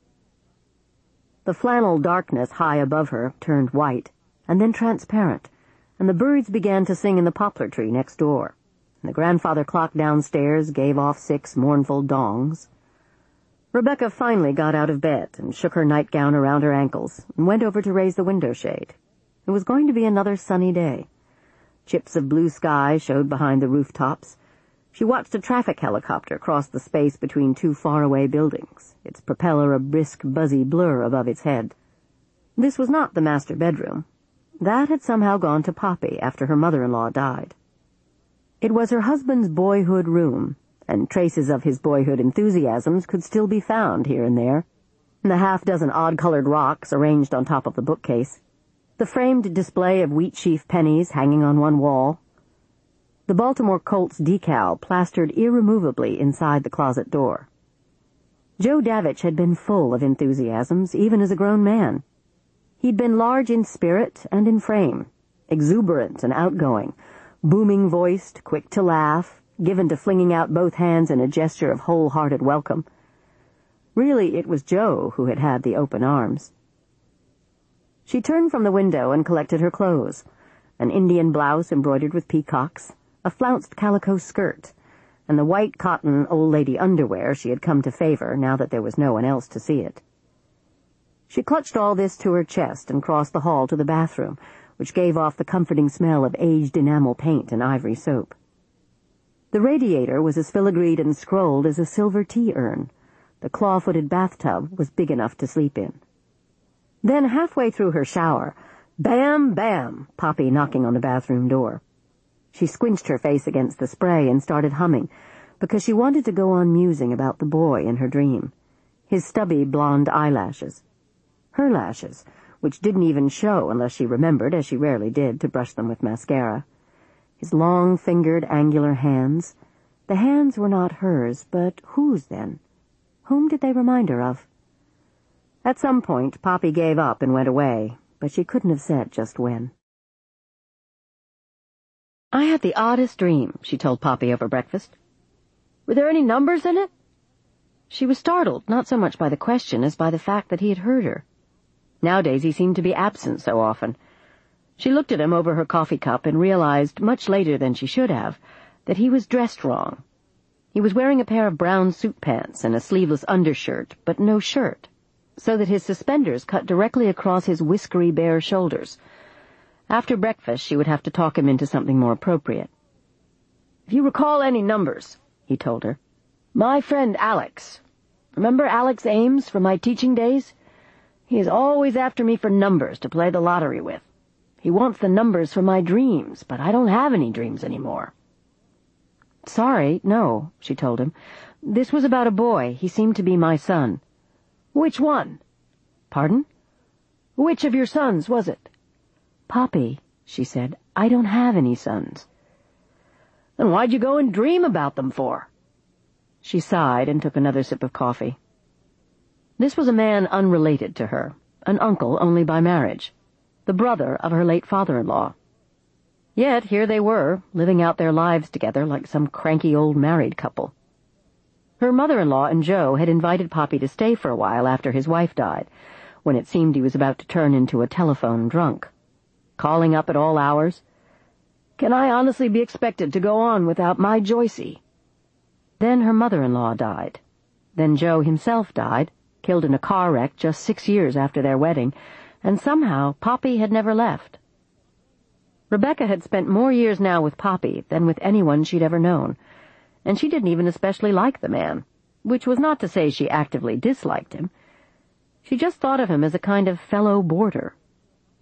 The flannel darkness high above her turned white, and then transparent, and the birds began to sing in the poplar tree next door, and the grandfather clock downstairs gave off six mournful dongs. Rebecca finally got out of bed and shook her nightgown around her ankles and went over to raise the window shade. It was going to be another sunny day. Chips of blue sky showed behind the rooftops. She watched a traffic helicopter cross the space between two faraway buildings, its propeller a brisk, buzzy blur above its head. This was not the master bedroom. That had somehow gone to Poppy after her mother-in-law died. It was her husband's boyhood room, and traces of his boyhood enthusiasms could still be found here and there. The half-dozen odd-colored rocks arranged on top of the bookcase. The framed display of wheat-sheaf pennies hanging on one wall. The Baltimore Colts decal plastered irremovably inside the closet door. Joe Davich had been full of enthusiasms, even as a grown man. He'd been large in spirit and in frame, exuberant and outgoing, booming-voiced, quick to laugh, given to flinging out both hands in a gesture of wholehearted welcome. Really, it was Joe who had had the open arms. She turned from the window and collected her clothes, an Indian blouse embroidered with peacocks, a flounced calico skirt, and the white cotton old-lady underwear she had come to favor now that there was no one else to see it. She clutched all this to her chest and crossed the hall to the bathroom, which gave off the comforting smell of aged enamel paint and ivory soap. The radiator was as filigreed and scrolled as a silver tea urn. The claw-footed bathtub was big enough to sleep in. Then, halfway through her shower, bam, bam, Poppy knocking on the bathroom door. She squinched her face against the spray and started humming, because she wanted to go on musing about the boy in her dream, his stubby blonde eyelashes. Her lashes, which didn't even show unless she remembered, as she rarely did, to brush them with mascara. His long-fingered, angular hands. The hands were not hers, but whose, then? Whom did they remind her of? At some point, Poppy gave up and went away, but she couldn't have said just when. "I had the oddest dream," she told Poppy over breakfast. "Were there any numbers in it?" She was startled, not so much by the question as by the fact that he had heard her. Nowadays he seemed to be absent so often. She looked at him over her coffee cup and realized, much later than she should have, that he was dressed wrong. He was wearing a pair of brown suit pants and a sleeveless undershirt, but no shirt, so that his suspenders cut directly across his whiskery bare shoulders. After breakfast she would have to talk him into something more appropriate. "If you recall any numbers," he told her. "My friend Alex. Remember Alex Ames from my teaching days? He is always after me for numbers to play the lottery with. He wants the numbers for my dreams, but I don't have any dreams anymore." "Sorry, no," she told him. "This was about a boy. He seemed to be my son." "Which one?" "Pardon?" "Which of your sons was it?" "Poppy," she said, "I don't have any sons." "Then why'd you go and dream about them for?" She sighed and took another sip of coffee. This was a man unrelated to her, an uncle only by marriage, the brother of her late father-in-law. Yet here they were, living out their lives together like some cranky old married couple. Her mother-in-law and Joe had invited Poppy to stay for a while after his wife died, when it seemed he was about to turn into a telephone drunk. Calling up at all hours, "Can I honestly be expected to go on without my Joycey?" Then her mother-in-law died. Then Joe himself died, killed in a car wreck just six years after their wedding, and somehow Poppy had never left. Rebecca had spent more years now with Poppy than with anyone she'd ever known, and she didn't even especially like the man, which was not to say she actively disliked him. She just thought of him as a kind of fellow boarder.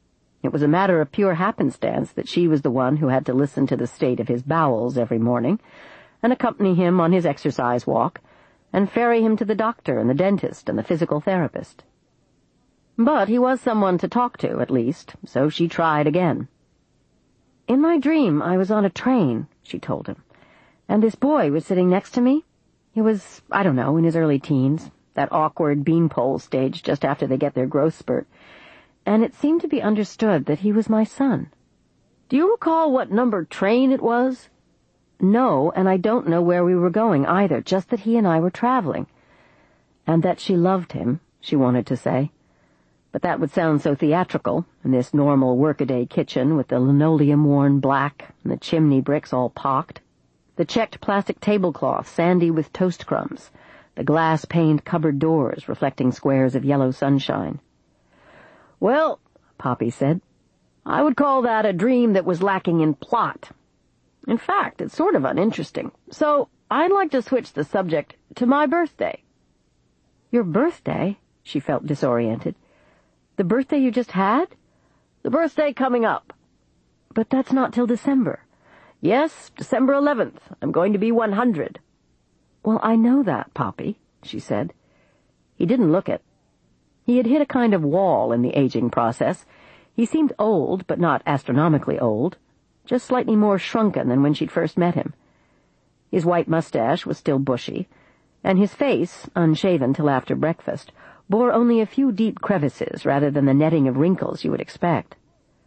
It was a matter of pure happenstance that she was the one who had to listen to the state of his bowels every morning, and accompany him on his exercise walk, and ferry him to the doctor and the dentist and the physical therapist. But he was someone to talk to, at least, so she tried again. "In my dream, I was on a train," she told him, "and this boy was sitting next to me. He was, I don't know, in his early teens, that awkward beanpole stage just after they get their growth spurt, and it seemed to be understood that he was my son." "Do you recall what number train it was?" "No, and I don't know where we were going either, just that he and I were traveling." And that she loved him, she wanted to say. But that would sound so theatrical, in this normal workaday kitchen with the linoleum worn black and the chimney bricks all pocked, the checked plastic tablecloth sandy with toast crumbs, the glass-paned cupboard doors reflecting squares of yellow sunshine. "Well," Poppy said, "I would call that a dream that was lacking in plot. In fact, it's sort of uninteresting. So I'd like to switch the subject to my birthday." "Your birthday?" She felt disoriented. "The birthday you just had?" "The birthday coming up." "But that's not till December." "Yes, December eleventh. I'm going to be one hundred. "Well, I know that, Poppy," she said. He didn't look it. He had hit a kind of wall in the aging process. He seemed old, but not astronomically old, just slightly more shrunken than when she'd first met him. His white mustache was still bushy, and his face, unshaven till after breakfast, bore only a few deep crevices rather than the netting of wrinkles you would expect.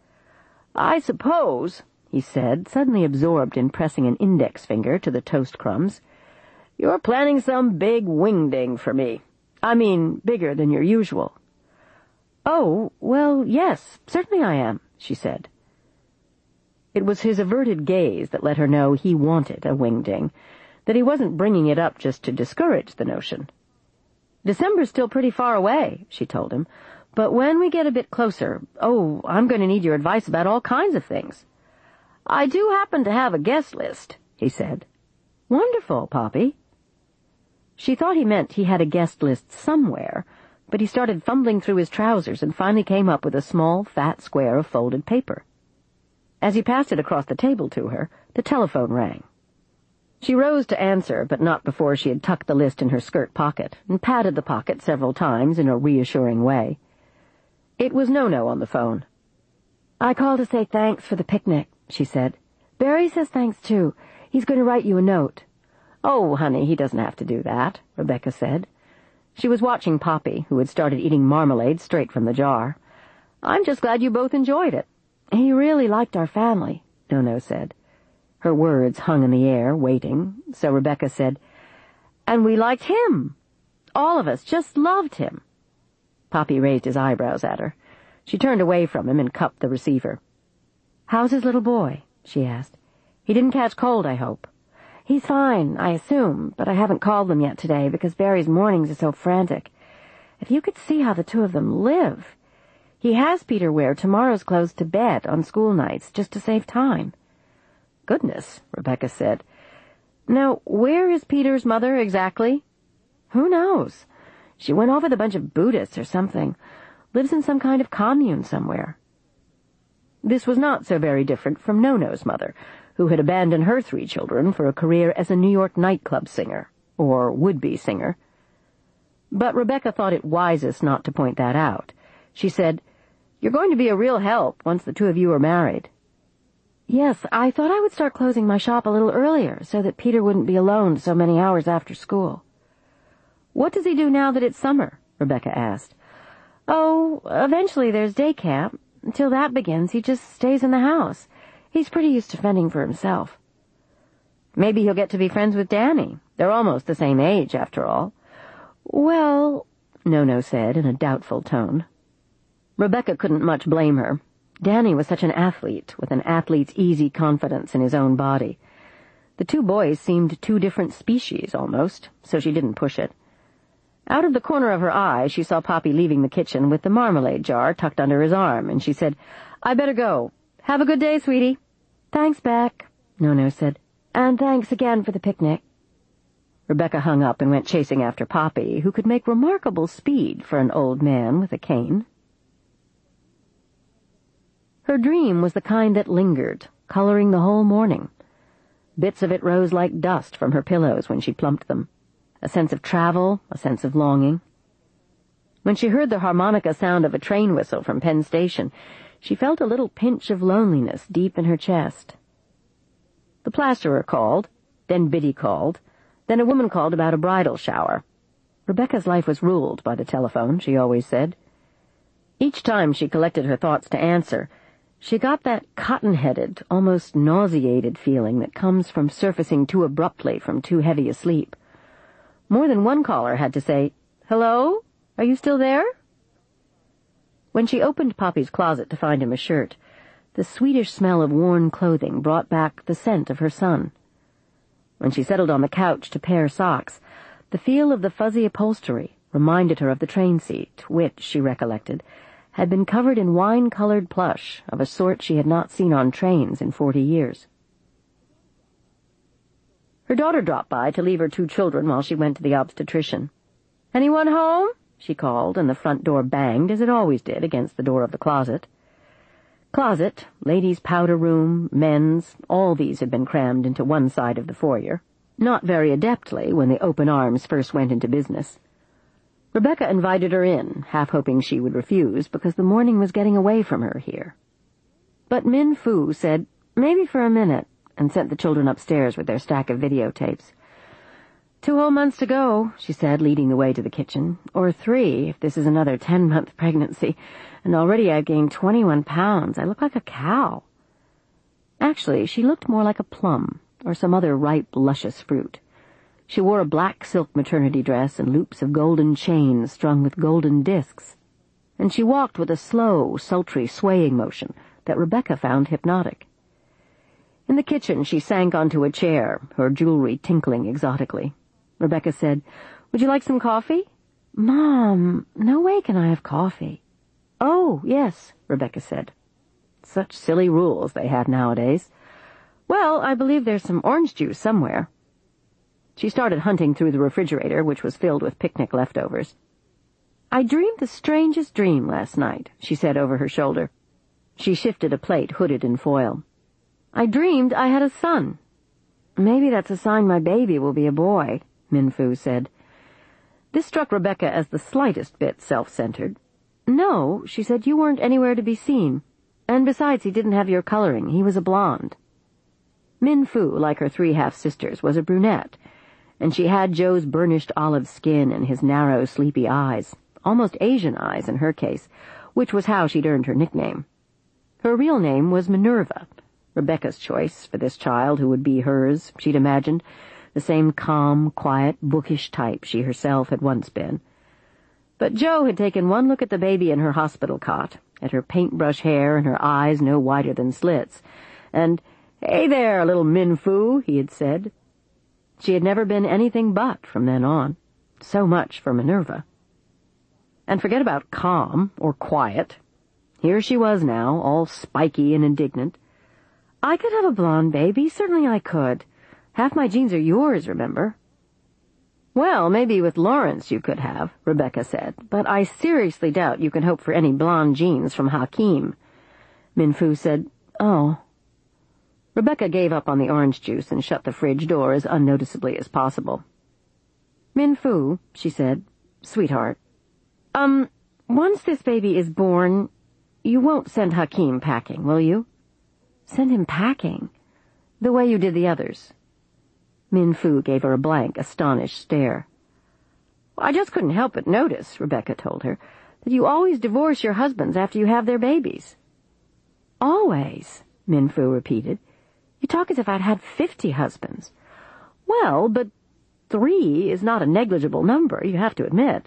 "I suppose," he said, suddenly absorbed in pressing an index finger to the toast crumbs, "you're planning some big wingding for me. I mean, bigger than your usual." "Oh, well, yes, certainly I am," she said. It was his averted gaze that let her know he wanted a wingding, that he wasn't bringing it up just to discourage the notion. "December's still pretty far away," she told him, "but when we get a bit closer, oh, I'm going to need your advice about all kinds of things." "I do happen to have a guest list," he said. "Wonderful, Poppy." She thought he meant he had a guest list somewhere, but he started fumbling through his trousers and finally came up with a small, fat square of folded paper. As he passed it across the table to her, the telephone rang. She rose to answer, but not before she had tucked the list in her skirt pocket and patted the pocket several times in a reassuring way. It was No-No on the phone. "I called to say thanks for the picnic," she said. "Barry says thanks, too. He's going to write you a note." "Oh, honey, he doesn't have to do that," Rebecca said. She was watching Poppy, who had started eating marmalade straight from the jar. "I'm just glad you both enjoyed it." "He really liked our family," No-No said. Her words hung in the air, waiting, so Rebecca said, "And we liked him. All of us just loved him." Poppy raised his eyebrows at her. She turned away from him and cupped the receiver. "How's his little boy?" she asked. "He didn't catch cold, I hope." "He's fine, I assume, but I haven't called them yet today because Barry's mornings are so frantic. If you could see how the two of them live. He has Peter wear tomorrow's clothes to bed on school nights just to save time." "Goodness," Rebecca said. "Now, where is Peter's mother exactly?" "Who knows? She went off with a bunch of Buddhists or something. Lives in some kind of commune somewhere." This was not so very different from No-No's mother, who had abandoned her three children for a career as a New York nightclub singer, or would-be singer. But Rebecca thought it wisest not to point that out. She said, "You're going to be a real help once the two of you are married." "Yes, I thought I would start closing my shop a little earlier so that Peter wouldn't be alone so many hours after school." "What does he do now that it's summer?" Rebecca asked. "Oh, eventually there's day camp. Until that begins, he just stays in the house. He's pretty used to fending for himself." "Maybe he'll get to be friends with Danny. They're almost the same age, after all." "Well," No-No said in a doubtful tone. Rebecca couldn't much blame her. Danny was such an athlete, with an athlete's easy confidence in his own body. The two boys seemed two different species, almost, so she didn't push it. Out of the corner of her eye, she saw Poppy leaving the kitchen with the marmalade jar tucked under his arm, and she said, "I better go. Have a good day, sweetie." "Thanks, Beck," No-No said. "And thanks again for the picnic." Rebecca hung up and went chasing after Poppy, who could make remarkable speed for an old man with a cane. Her dream was the kind that lingered, coloring the whole morning. Bits of it rose like dust from her pillows when she plumped them. A sense of travel, a sense of longing. When she heard the harmonica sound of a train whistle from Penn Station, she felt a little pinch of loneliness deep in her chest. The plasterer called, then Biddy called, then a woman called about a bridal shower. Rebecca's life was ruled by the telephone, she always said. Each time she collected her thoughts to answer, she got that cotton-headed, almost nauseated feeling that comes from surfacing too abruptly from too heavy a sleep. More than one caller had to say, "Hello? Are you still there?" When she opened Poppy's closet to find him a shirt, the sweetish smell of worn clothing brought back the scent of her son. When she settled on the couch to pair socks, the feel of the fuzzy upholstery reminded her of the train seat, which, she recollected, had been covered in wine-colored plush of a sort she had not seen on trains in forty years. Her daughter dropped by to leave her two children while she went to the obstetrician. "Anyone home?" she called, and the front door banged, as it always did, against the door of the closet. Closet, ladies' powder room, men's, all these had been crammed into one side of the foyer, not very adeptly when the open arms first went into business. Rebecca invited her in, half hoping she would refuse, because the morning was getting away from her here. But Min Fu said, "Maybe for a minute," and sent the children upstairs with their stack of videotapes. "Two whole months to go," she said, leading the way to the kitchen. "Or three, if this is another ten-month pregnancy. And already I've gained twenty-one pounds. I look like a cow." Actually, she looked more like a plum, or some other ripe, luscious fruit. She wore a black silk maternity dress and loops of golden chains strung with golden discs, and she walked with a slow, sultry swaying motion that Rebecca found hypnotic. In the kitchen, she sank onto a chair, her jewelry tinkling exotically. Rebecca said, "Would you like some coffee?" "Mom, no way can I have coffee." "Oh, yes," Rebecca said. Such silly rules they have nowadays. "Well, I believe there's some orange juice somewhere." She started hunting through the refrigerator, which was filled with picnic leftovers. "I dreamed the strangest dream last night," she said over her shoulder. She shifted a plate hooded in foil. "I dreamed I had a son." "Maybe that's a sign my baby will be a boy," Min Fu said. This struck Rebecca as the slightest bit self-centered. "No," she said, "you weren't anywhere to be seen. And besides, he didn't have your coloring. He was a blonde." Min Fu, like her three half-sisters, was a brunette, and she had Joe's burnished olive skin and his narrow, sleepy eyes, almost Asian eyes in her case, which was how she'd earned her nickname. Her real name was Minerva, Rebecca's choice for this child who would be hers, she'd imagined, the same calm, quiet, bookish type she herself had once been. But Joe had taken one look at the baby in her hospital cot, at her paintbrush hair and her eyes no wider than slits, and, "Hey there, little Min Fu," he had said. She had never been anything but from then on. So much for Minerva. And forget about calm or quiet. Here she was now, all spiky and indignant. "I could have a blonde baby, certainly I could. Half my genes are yours, remember?" "Well, maybe with Lawrence you could have," Rebecca said, "but I seriously doubt you can hope for any blonde genes from Hakim." Min Fu said, "Oh." Rebecca gave up on the orange juice and shut the fridge door as unnoticeably as possible. "Min Fu," she said, "sweetheart, um, once this baby is born, you won't send Hakim packing, will you?" "Send him packing? The way you did the others?" Min Fu gave her a blank, astonished stare. "I just couldn't help but notice," Rebecca told her, "that you always divorce your husbands after you have their babies." "Always?" Min Fu repeated. "You talk as if I'd had fifty husbands." "Well, but three is not a negligible number, you have to admit."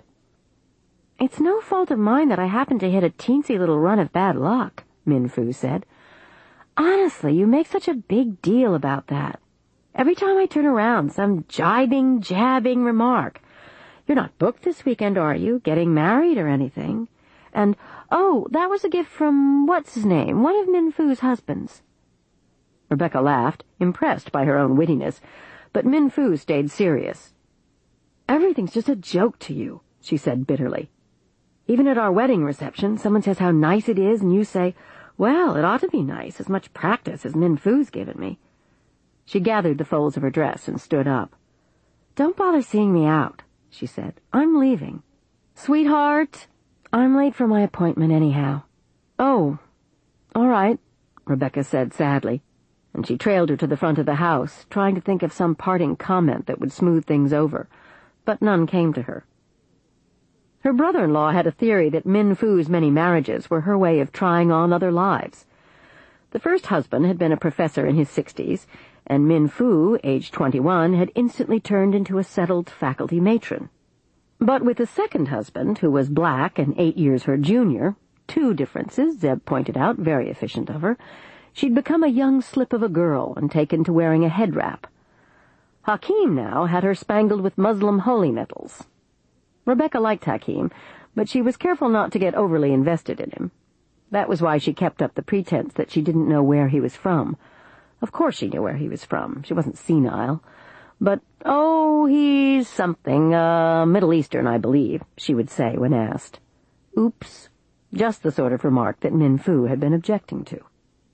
"It's no fault of mine that I happened to hit a teensy little run of bad luck," Min Fu said. "Honestly, you make such a big deal about that. Every time I turn around, some jibing, jabbing remark. You're not booked this weekend, are you? Getting married or anything? And, oh, that was a gift from, what's his name, one of Min Fu's husbands." Rebecca laughed, impressed by her own wittiness, but Min Fu stayed serious. "Everything's just a joke to you," she said bitterly. "Even at our wedding reception, someone says how nice it is, and you say, Well, it ought to be nice, as much practice as Min Fu's given me. She gathered the folds of her dress and stood up. Don't bother seeing me out, she said. I'm leaving. Sweetheart, I'm late for my appointment anyhow. Oh, all right, Rebecca said sadly, and she trailed her to the front of the house, trying to think of some parting comment that would smooth things over, but none came to her. Her brother-in-law had a theory that Min Fu's many marriages were her way of trying on other lives. The first husband had been a professor in his sixties, and Min Fu, aged twenty-one, had instantly turned into a settled faculty matron. But with the second husband, who was black and eight years her junior, two differences, Zeb pointed out, very efficient of her, she'd become a young slip of a girl and taken to wearing a head wrap. Hakim now had her spangled with Muslim holy medals. Rebecca liked Hakim, but she was careful not to get overly invested in him. That was why she kept up the pretense that she didn't know where he was from. Of course she knew where he was from. She wasn't senile. But, oh, he's something, uh, Middle Eastern, I believe, she would say when asked. Oops. Just the sort of remark that Min Fu had been objecting to.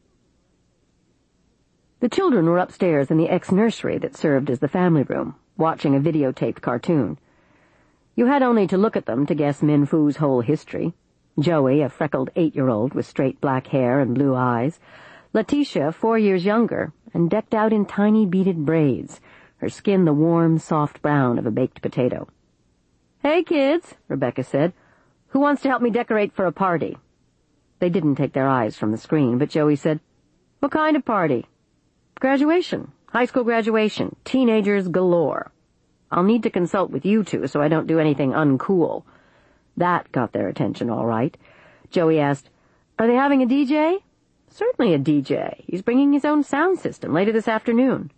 The children were upstairs in the ex-nursery that served as the family room, watching a videotaped cartoon. You had only to look at them to guess Min Fu's whole history. Joey, a freckled eight-year-old with straight black hair and blue eyes. Letitia, four years younger, and decked out in tiny beaded braids, her skin the warm, soft brown of a baked potato. Hey, kids, Rebecca said. Who wants to help me decorate for a party? They didn't take their eyes from the screen, but Joey said, What kind of party? Graduation. High school graduation. Teenagers galore. I'll need to consult with you two so I don't do anything uncool. That got their attention all right. Joey asked, Are they having a D J? Certainly a D J. He's bringing his own sound system later this afternoon.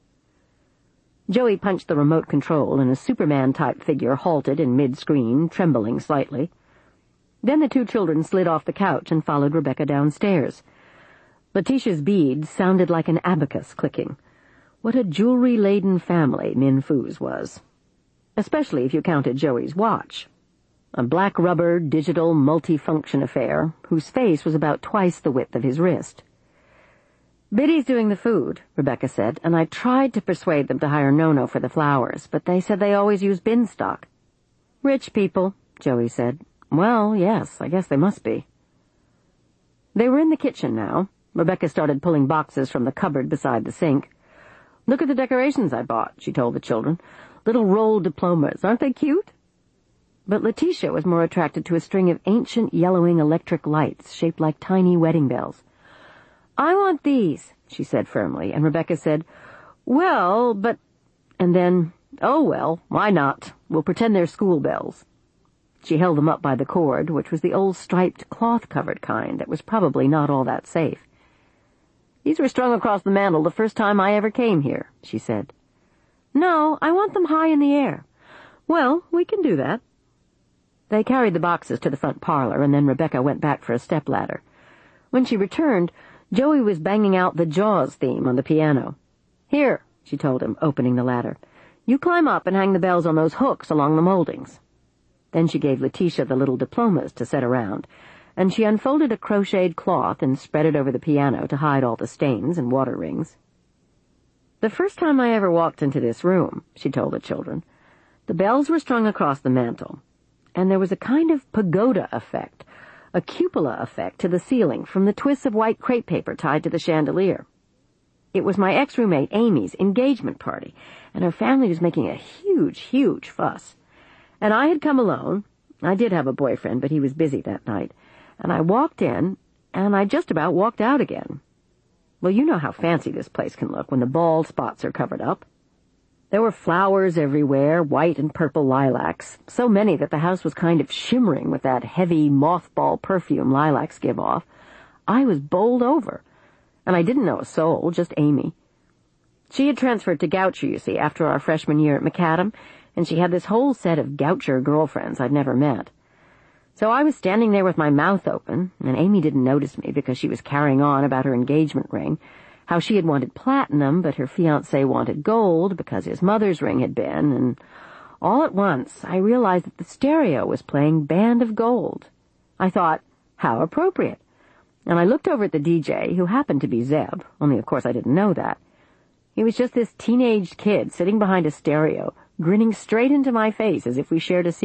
Joey punched the remote control, and a Superman-type figure halted in mid-screen, trembling slightly. Then the two children slid off the couch and followed Rebecca downstairs. Letitia's beads sounded like an abacus clicking. What a jewelry-laden family Min Fu's was. Especially if you counted Joey's watch. A black rubber, digital, multi-function affair, whose face was about twice the width of his wrist. Biddy's doing the food, Rebecca said, and I tried to persuade them to hire Nono for the flowers, but they said they always use bin stock. Rich people, Joey said. Well, yes, I guess they must be. They were in the kitchen now. Rebecca started pulling boxes from the cupboard beside the sink. Look at the decorations I bought, she told the children. Little rolled diplomas, aren't they cute? But Letitia was more attracted to a string of ancient yellowing electric lights shaped like tiny wedding bells. I want these, she said firmly, and Rebecca said, Well, but... And then, oh well, why not? We'll pretend they're school bells. She held them up by the cord, which was the old striped cloth-covered kind that was probably not all that safe. These were strung across the mantel the first time I ever came here, she said. No, I want them high in the air. Well, we can do that. They carried the boxes to the front parlor, and then Rebecca went back for a stepladder. When she returned, Joey was banging out the Jaws theme on the piano. Here, she told him, opening the ladder. You climb up and hang the bells on those hooks along the moldings. Then she gave Letitia the little diplomas to set around, and she unfolded a crocheted cloth and spread it over the piano to hide all the stains and water rings. The first time I ever walked into this room, she told the children, the bells were strung across the mantel, and there was a kind of pagoda effect, a cupola effect to the ceiling from the twists of white crepe paper tied to the chandelier. It was my ex-roommate Amy's engagement party, and her family was making a huge, huge fuss. And I had come alone. I did have a boyfriend, but he was busy that night. And I walked in, and I just about walked out again. Well, you know how fancy this place can look when the bald spots are covered up. There were flowers everywhere, white and purple lilacs, so many that the house was kind of shimmering with that heavy mothball perfume lilacs give off. I was bowled over, and I didn't know a soul, just Amy. She had transferred to Goucher, you see, after our freshman year at McAdam, and she had this whole set of Goucher girlfriends I'd never met. So I was standing there with my mouth open, and Amy didn't notice me because she was carrying on about her engagement ring, how she had wanted platinum, but her fiancé wanted gold because his mother's ring had been, and all at once I realized that the stereo was playing Band of Gold. I thought, how appropriate. and I looked over at the D J, who happened to be Zeb, only of course I didn't know that. He was just this teenaged kid sitting behind a stereo, grinning straight into my face as if we shared a secret.